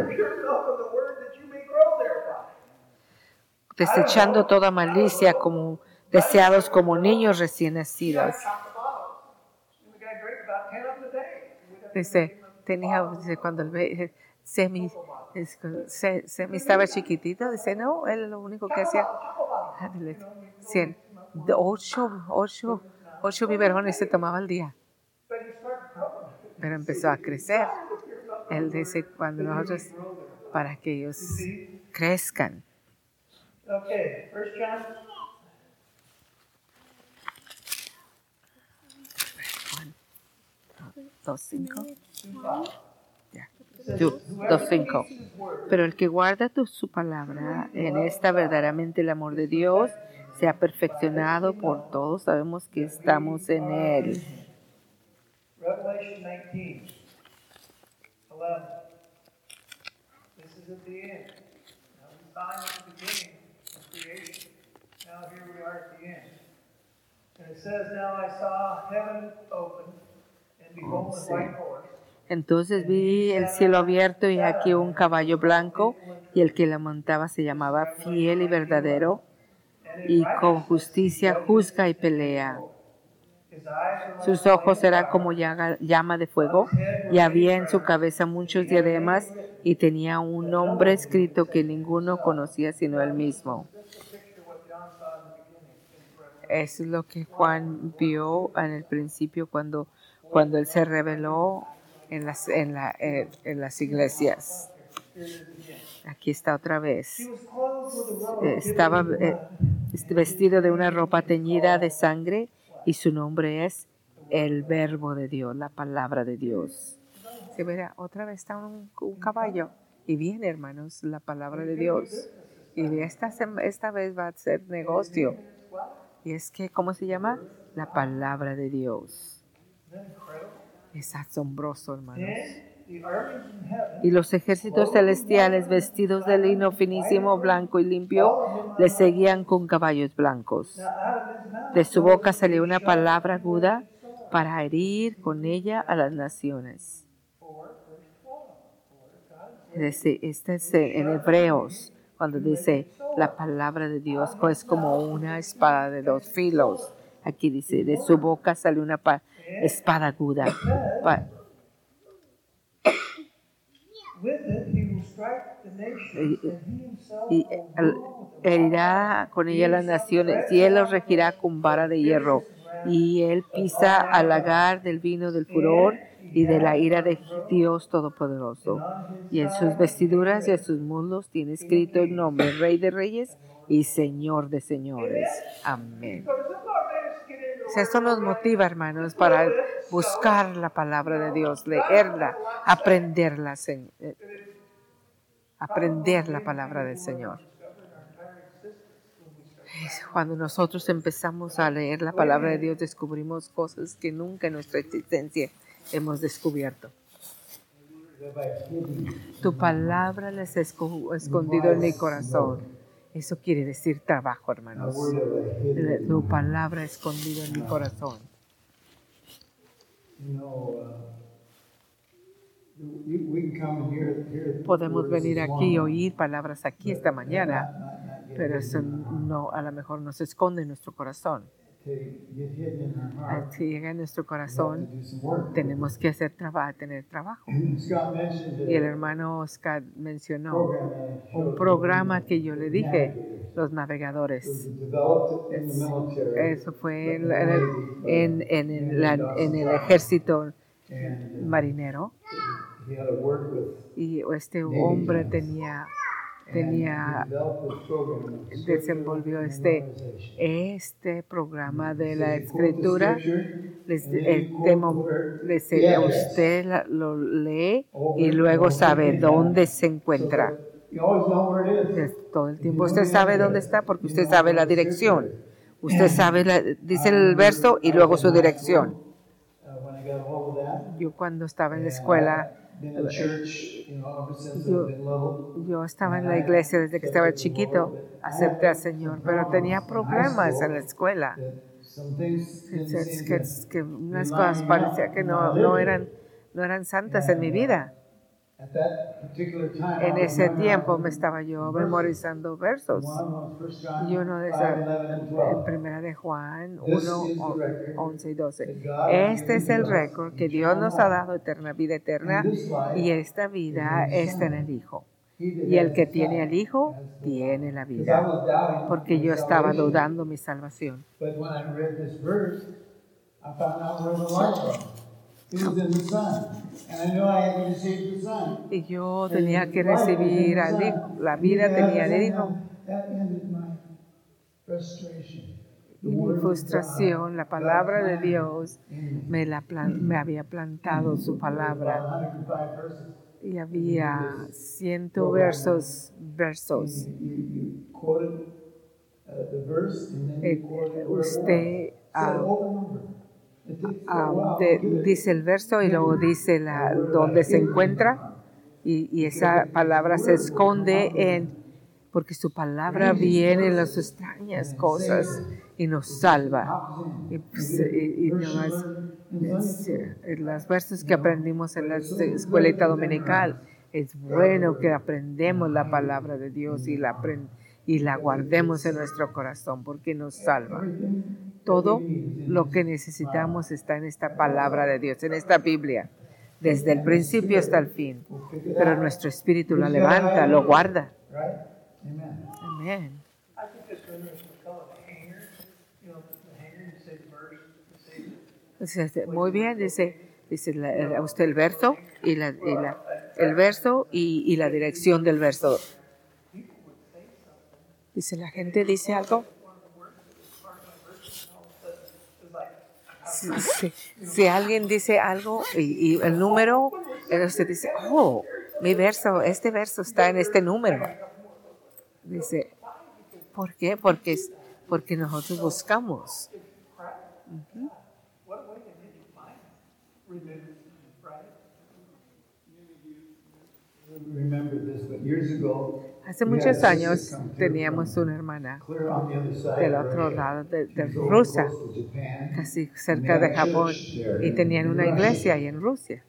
desechando toda malicia, como deseados como niños recién nacidos. Dice cuando el Semi estaba chiquitito, dice, no, él lo único que hacía, 8 biberones se tomaba al día. Pero empezó a crecer. Él dice, cuando nosotros, para que ellos crezcan. Okay, 1 John. 2:5. 2:5. Pero el que guarda su palabra, en esta verdaderamente el amor de Dios se ha perfeccionado por todos. Sabemos que estamos en él. Revelation 19:11. This is at the end. Now we find at the beginning of creation. Now here we are at the end. And it says, now I saw heaven open, and behold, a white horse. Entonces vi el cielo abierto y aquí un caballo blanco, y el que lo montaba se llamaba Fiel y Verdadero, y con justicia juzga y pelea. Sus ojos eran como llama de fuego, y había en su cabeza muchos diademas, y tenía un nombre escrito que ninguno conocía sino él mismo. Eso es lo que Juan vio en el principio cuando él se reveló en las iglesias. Aquí está otra vez. Estaba vestido de una ropa teñida de sangre, y su nombre es el Verbo de Dios, la palabra de Dios. Se verá, otra vez está un caballo, y viene, hermanos, la palabra de Dios. Y esta vez va a ser negocio. Y es que, ¿cómo se llama? La palabra de Dios. Es asombroso, hermanos. Y los ejércitos celestiales, vestidos de lino finísimo, blanco y limpio, le seguían con caballos blancos. De su boca salió una palabra aguda para herir con ella a las naciones. Este es en Hebreos, cuando dice la palabra de Dios es como una espada de dos filos. Aquí dice, de su boca salió una espada aguda. Y herirá con ella las naciones, y él los regirá con vara de hierro, y él pisa al lagar del vino del furor y de la ira de Dios Todopoderoso. Y en sus vestiduras y en sus muslos tiene escrito el nombre, Rey de Reyes y Señor de Señores. Amén. Esto nos motiva, hermanos, para buscar la palabra de Dios, leerla, aprenderla, aprender la palabra del Señor. Cuando nosotros empezamos a leer la palabra de Dios, descubrimos cosas que nunca en nuestra existencia hemos descubierto. Tu palabra les he escondido en mi corazón. Eso quiere decir trabajo, hermanos. Tu palabra escondida en mi corazón. Podemos venir aquí y oír palabras aquí esta mañana, pero eso no, a lo mejor nos esconde en nuestro corazón. Si llega en nuestro corazón, tenemos que tener trabajo. Y el hermano Scott mencionó un programa que yo le dije, los navegadores. Eso fue en el ejército marinero. Y este hombre desenvolvió este programa de la escritura. Usted lo lee y luego sabe dónde se encuentra. Todo el tiempo usted sabe dónde está porque usted sabe la dirección. Usted sabe, dice el verso y luego su dirección. Yo cuando estaba en la escuela, yo estaba en la iglesia desde que estaba chiquito, acepté al Señor, pero tenía problemas en la escuela. Que unas cosas parecía que no eran santas en mi vida. En ese tiempo me estaba yo memorizando versos. Y uno de esos, en primera de Juan 1, 11 y 12. Este es el récord que Dios nos ha dado, vida eterna, y esta vida está en el Hijo. Y el que tiene al Hijo, tiene la vida. Porque yo estaba dudando mi salvación. Y yo tenía que recibir al Hijo. La vida tenía el Hijo. Y mi frustración, la palabra de Dios, me había plantado su palabra. Y había 100 versos. Usted dice el verso y luego dice dónde se encuentra, y esa palabra se esconde porque su palabra viene en las extrañas cosas y nos salva. Los versos que aprendimos en la escuelita dominical. Es bueno que aprendemos la palabra de Dios y la guardemos en nuestro corazón porque nos salva. Todo lo que necesitamos está en esta palabra de Dios, en esta Biblia, desde el principio hasta el fin. Pero nuestro espíritu la levanta, lo guarda. Amén. I think this one is called a hanger. You know, the hanger, you say the verse, you say Muy bien, dice usted el verso el verso y la dirección del verso. Dice, la gente dice algo. Si alguien dice algo y el número, usted dice, oh, este verso está en este número. Dice, ¿por qué? Porque nosotros buscamos. Uh-huh. Hace muchos años teníamos una hermana del otro lado de Rusia, casi cerca de Japón, y tenían una iglesia ahí en Rusia.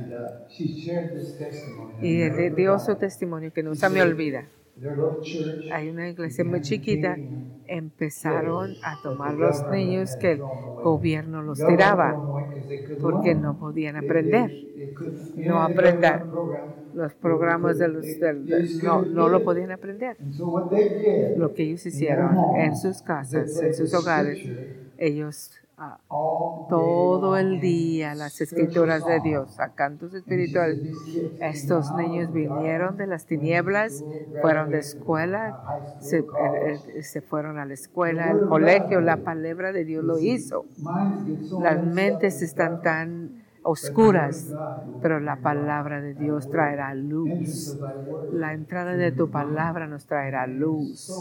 Y dio su testimonio que nunca me olvida. Hay una iglesia muy chiquita, empezaron a tomar los niños que el gobierno los tiraba porque no podían aprender, no aprender los programas no lo podían aprender. Lo que ellos hicieron en sus casas, en sus hogares, ellos todo el día las escrituras de Dios, a cantos espirituales. Estos niños vinieron de las tinieblas, fueron de escuela, se fueron a la escuela, al colegio. La palabra de Dios lo hizo. Las mentes están tan oscuras, pero la palabra de Dios traerá luz. La entrada de tu palabra nos traerá luz.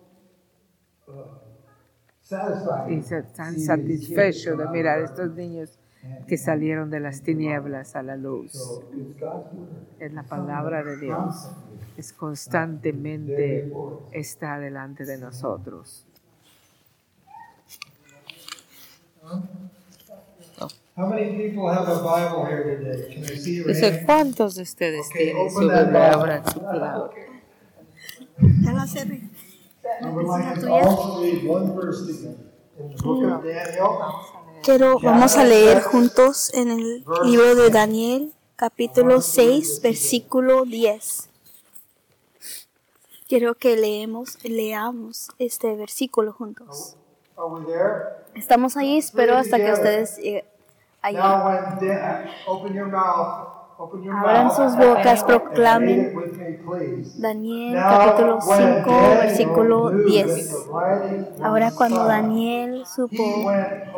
Y están satisfechos de mirar a estos niños que salieron de las tinieblas a la luz. Es la palabra de Dios. Es constantemente está delante de nosotros. Dice, ¿cuántos de ustedes tienen su Biblia ahora en su lado? Ya la cerré. Vamos a leer juntos en el libro de Daniel, capítulo 6, versículo 10. Quiero que leamos este versículo juntos. Estamos ahí, espero hasta que ustedes lleguen allí. Abran sus bocas, proclamen Daniel capítulo 5, versículo 10. Ahora cuando Daniel supo,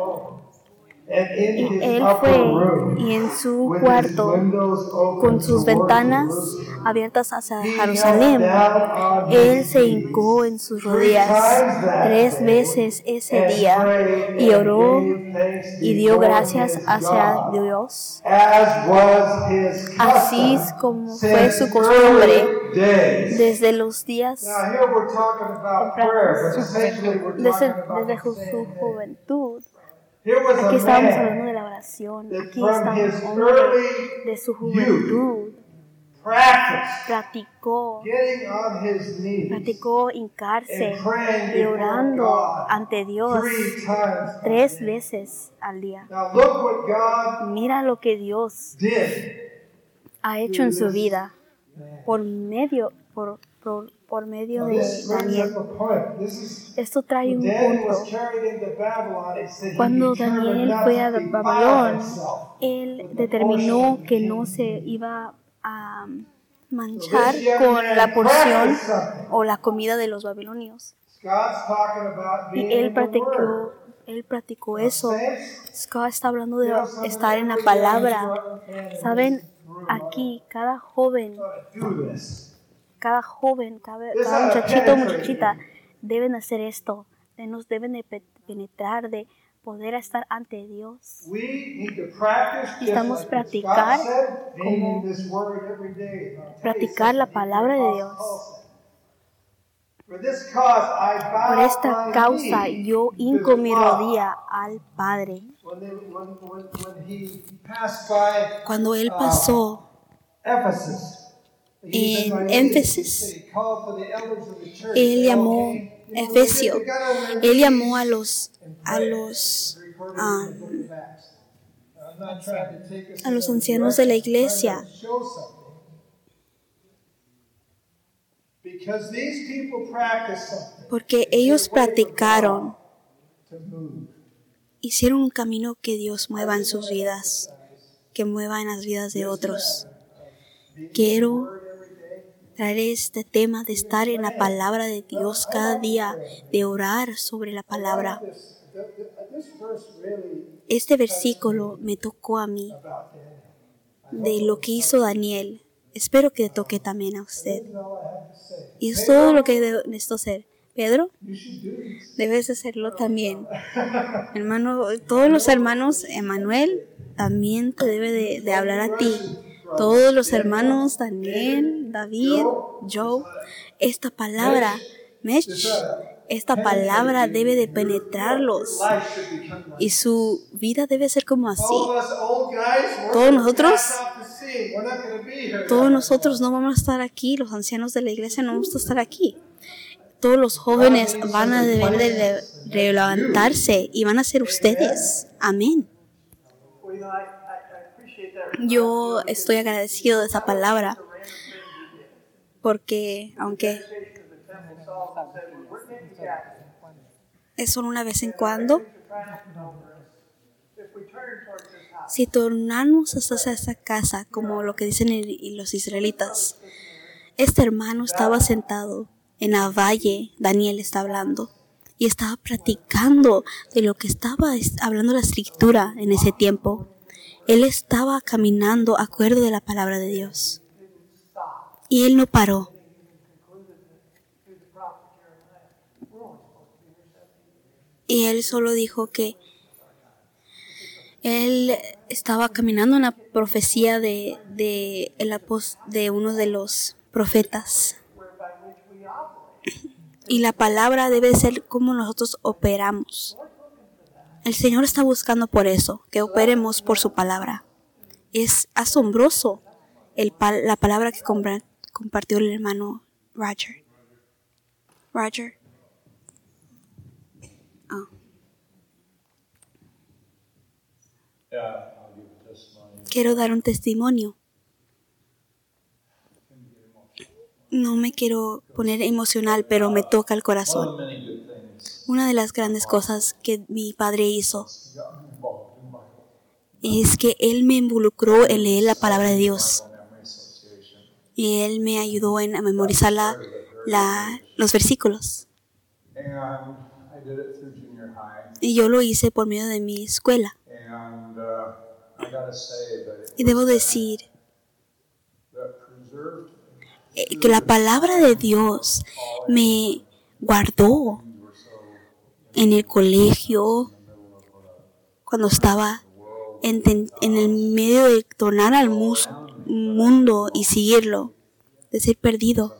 él fue y en su cuarto, con sus ventanas abiertas hacia Jerusalén, él se hincó en sus rodillas 3 veces ese día y oró y dio gracias hacia Dios, así es como fue su costumbre desde los días desde su juventud. Aquí estábamos hablando de la oración, aquí estamos hablando de su juventud. Practicó hincarse y orando ante Dios 3 veces al día. Mira lo que Dios ha hecho en su vida por medio de Daniel. Esto trae un punto. Cuando Daniel fue a Babilón, él determinó que no se iba a manchar con la porción o la comida de los babilonios. Y él practicó eso. Scott está hablando de estar en la palabra. Saben, aquí cada joven, cada muchachito o muchachita deben hacer esto, nos deben de penetrar, de poder estar ante Dios. Necesitamos practicar la palabra de Dios. For this cause I Por bow esta my causa knee yo to hinco the mi Father. rodilla al Padre. When he passed by Cuando Él pasó Ephesus, en Éfeso, Él llamó Efesio, Él llamó a los ancianos de la iglesia, porque ellos practicaron, hicieron un camino que Dios mueva en sus vidas, que mueva en las vidas de otros. Quiero traer este tema de estar en la palabra de Dios cada día, de orar sobre la palabra. Este versículo me tocó a mí, de lo que hizo Daniel. Espero que toque también a usted. Y es todo lo que necesito hacer. Pedro, debes hacerlo también. Hermano, todos los hermanos, Emanuel, también te debe de hablar a ti. Todos los hermanos, Daniel, David, Joe, esta palabra, Mesh, esta palabra debe de penetrarlos. Y su vida debe ser como así. Todos nosotros no vamos a estar aquí, los ancianos de la iglesia no vamos a estar aquí. Todos los jóvenes van a deber de levantarse y van a ser ustedes. Amén. Yo estoy agradecido de esa palabra porque aunque es solo una vez en cuando, si tornamos hacia esa casa, como lo que dicen los israelitas, este hermano estaba sentado en la valle, Daniel está hablando, y estaba platicando de lo que estaba hablando la escritura en ese tiempo. Él estaba caminando acuerdo de la palabra de Dios. Y él no paró. Y él solo dijo que él estaba caminando en la profecía de uno de los profetas. Y la palabra debe ser como nosotros operamos. El Señor está buscando por eso, que operemos por su palabra. Es asombroso la palabra que compartió el hermano Roger. Oh. Quiero dar un testimonio. No me quiero poner emocional, pero me toca el corazón. Una de las grandes cosas que mi padre hizo es que él me involucró en leer la palabra de Dios. Y él me ayudó a memorizar los versículos. Y yo lo hice por medio de mi escuela. Y debo decir que la palabra de Dios me guardó en el colegio, cuando estaba en el medio de tornar al mundo y seguirlo, de ser perdido.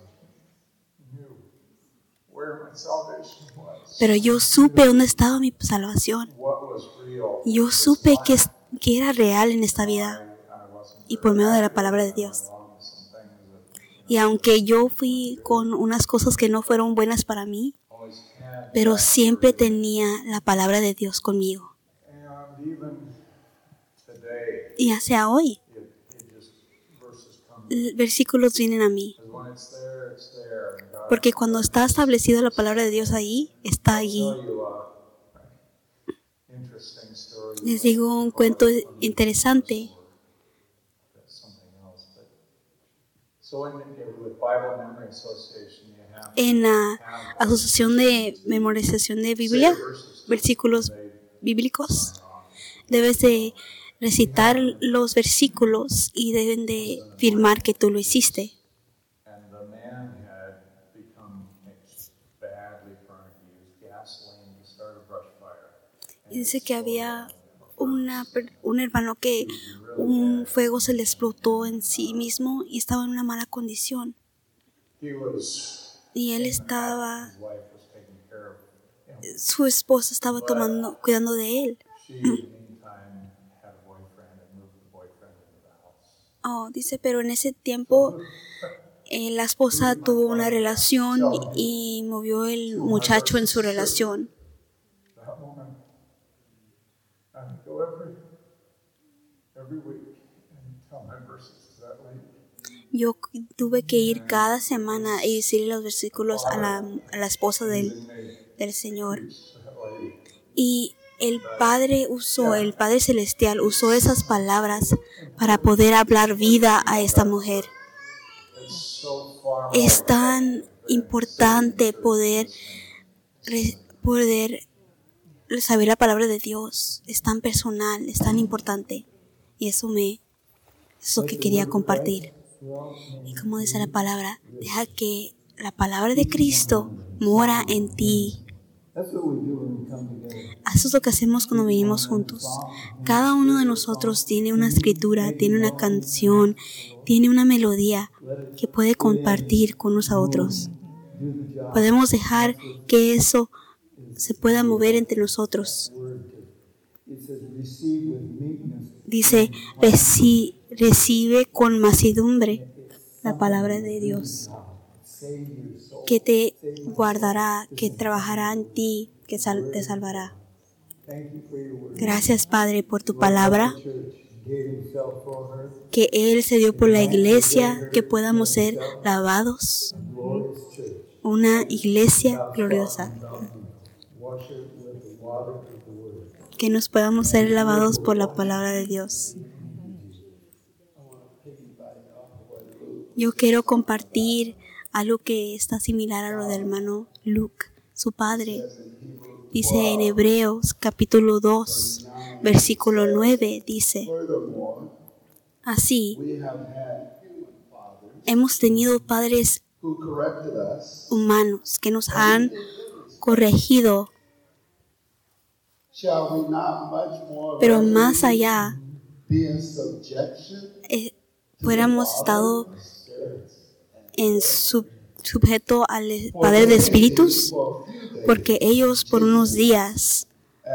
Pero yo supe dónde estaba mi salvación. Yo supe que era real en esta vida y por medio de la palabra de Dios. Y aunque yo fui con unas cosas que no fueron buenas para mí, pero siempre tenía la palabra de Dios conmigo. Y hacia hoy, versículos vienen a mí. Porque cuando está establecida la palabra de Dios ahí, está allí. Les digo un cuento interesante. En la Asociación de Memorización de Biblia, versículos bíblicos, debes de recitar los versículos y deben de firmar que tú lo hiciste. Y dice que había un hermano que un fuego se le explotó en sí mismo y estaba en una mala condición. y él estaba, su esposa estaba cuidando de él. Dice, pero en ese tiempo la esposa tuvo una relación y movió el muchacho en su relación. Yo tuve que ir cada semana y decirle los versículos a la esposa del Señor. Y el Padre Celestial usó esas palabras para poder hablar vida a esta mujer. Es tan importante poder saber la palabra de Dios. Es tan personal, es tan importante. Y eso que quería compartir. Y como dice la palabra, deja que la palabra de Cristo mora en ti. Eso es lo que hacemos cuando venimos juntos. Cada uno de nosotros tiene una escritura, tiene una canción, tiene una melodía que puede compartir con unos a otros. Podemos dejar que eso se pueda mover entre nosotros. Dice, recibe con mansedumbre la palabra de Dios, que te guardará, que trabajará en ti, que te salvará. Gracias, Padre, por tu palabra, que Él se dio por la iglesia, que podamos ser lavados, una iglesia gloriosa, que nos podamos ser lavados por la palabra de Dios. Yo quiero compartir algo que está similar a lo del hermano Luke, su padre. Dice en Hebreos capítulo 2, versículo 9, dice, así, hemos tenido padres humanos que nos han corregido, pero más allá, hubiéramos estado en sujeto al Padre de Espíritus, porque ellos por unos días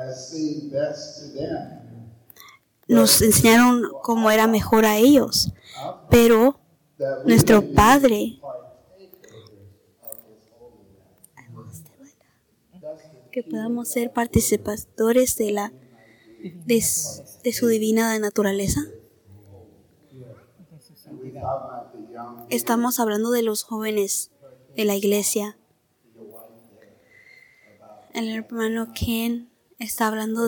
nos enseñaron cómo era mejor a ellos, pero nuestro Padre, que podamos ser participadores de su divina naturaleza. Estamos hablando de los jóvenes de la iglesia. El hermano Ken está hablando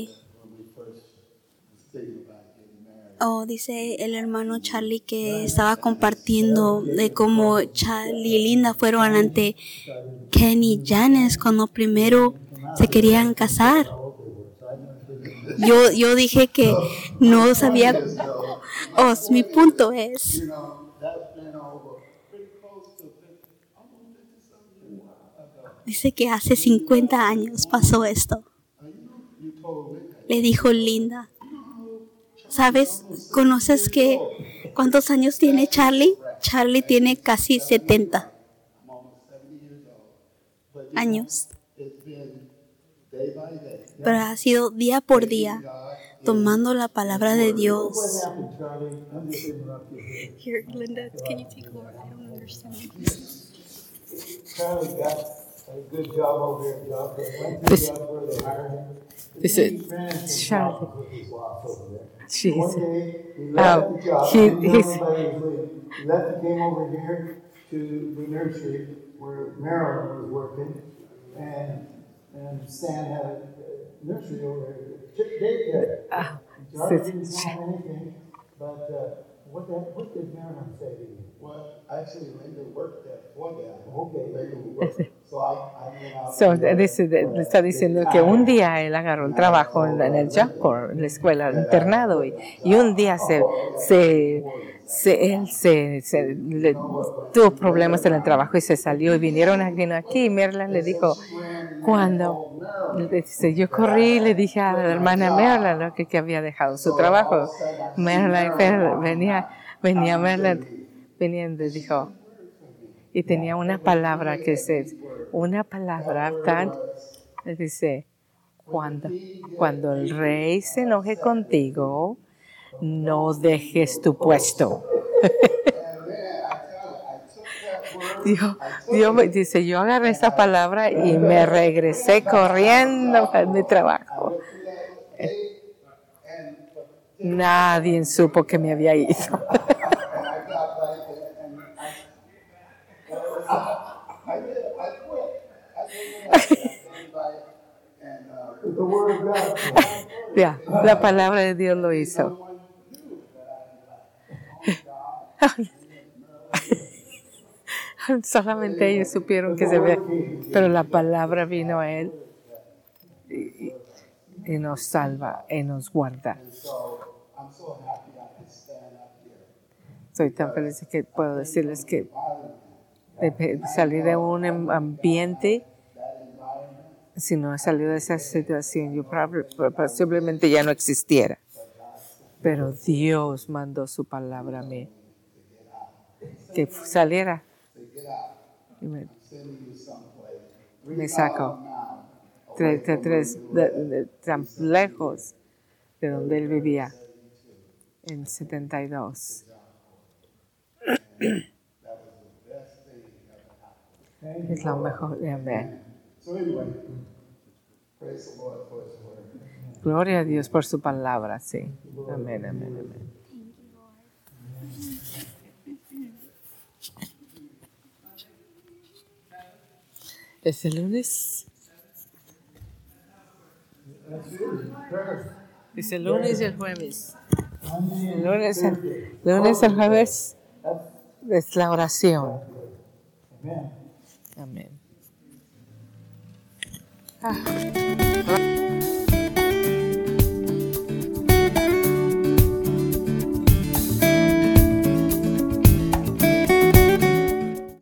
dice el hermano Charlie que estaba compartiendo de cómo Charlie y Linda fueron ante Ken y Janice cuando primero se querían casar. Yo dije que no sabía. Mi punto es, dice que hace 50 años pasó esto. Le dijo Linda, ¿sabes? ¿Conoces cuántos años tiene Charlie? Charlie tiene casi 70 años. Pero ha sido día por día tomando la palabra de Dios. Here, Linda, can you take over? I don't understand. Charlie got a good job over here, Doc. Went to the where they hired him. This is Charlie. Jeez. One day, he left the job. He left and came over here to the nursery where Marilyn was working, and Stan had a nursery over here. Chip daycare. Charlie didn't have anything, but what did Marilyn say to you? Well, actually, Linda worked there for them. Okay. Le está diciendo que un día él agarró un trabajo en el Job Corps, en la escuela, el internado, y un día él tuvo problemas en el trabajo y se salió y vino aquí y Marilyn le dijo, dice, yo corrí y le dije a la hermana Marilyn que había dejado su trabajo. Marilyn venía Marilyn viniendo y dijo, Y tenía una palabra que dice, una palabra tan, dice, cuando el rey se enoje contigo, no dejes tu puesto. Dios me dice, yo agarré esa palabra y me regresé corriendo a mi trabajo. Nadie supo que me había ido. Ya, la palabra de Dios lo hizo. Solamente ellos supieron que se ve, pero la palabra vino a él y nos salva y nos guarda. Soy tan feliz que puedo decirles que salir de un ambiente, si no he salido de esa situación, yo posiblemente ya no existiera. Pero Dios mandó su palabra a mí, que saliera. Y me sacó tan lejos de donde él vivía en 72. Es lo mejor de amén. Gloria a Dios por su palabra, sí. Amén, amén, amén. ¿Es el lunes? Es el lunes y el jueves. El lunes y el jueves es la oración. Amén.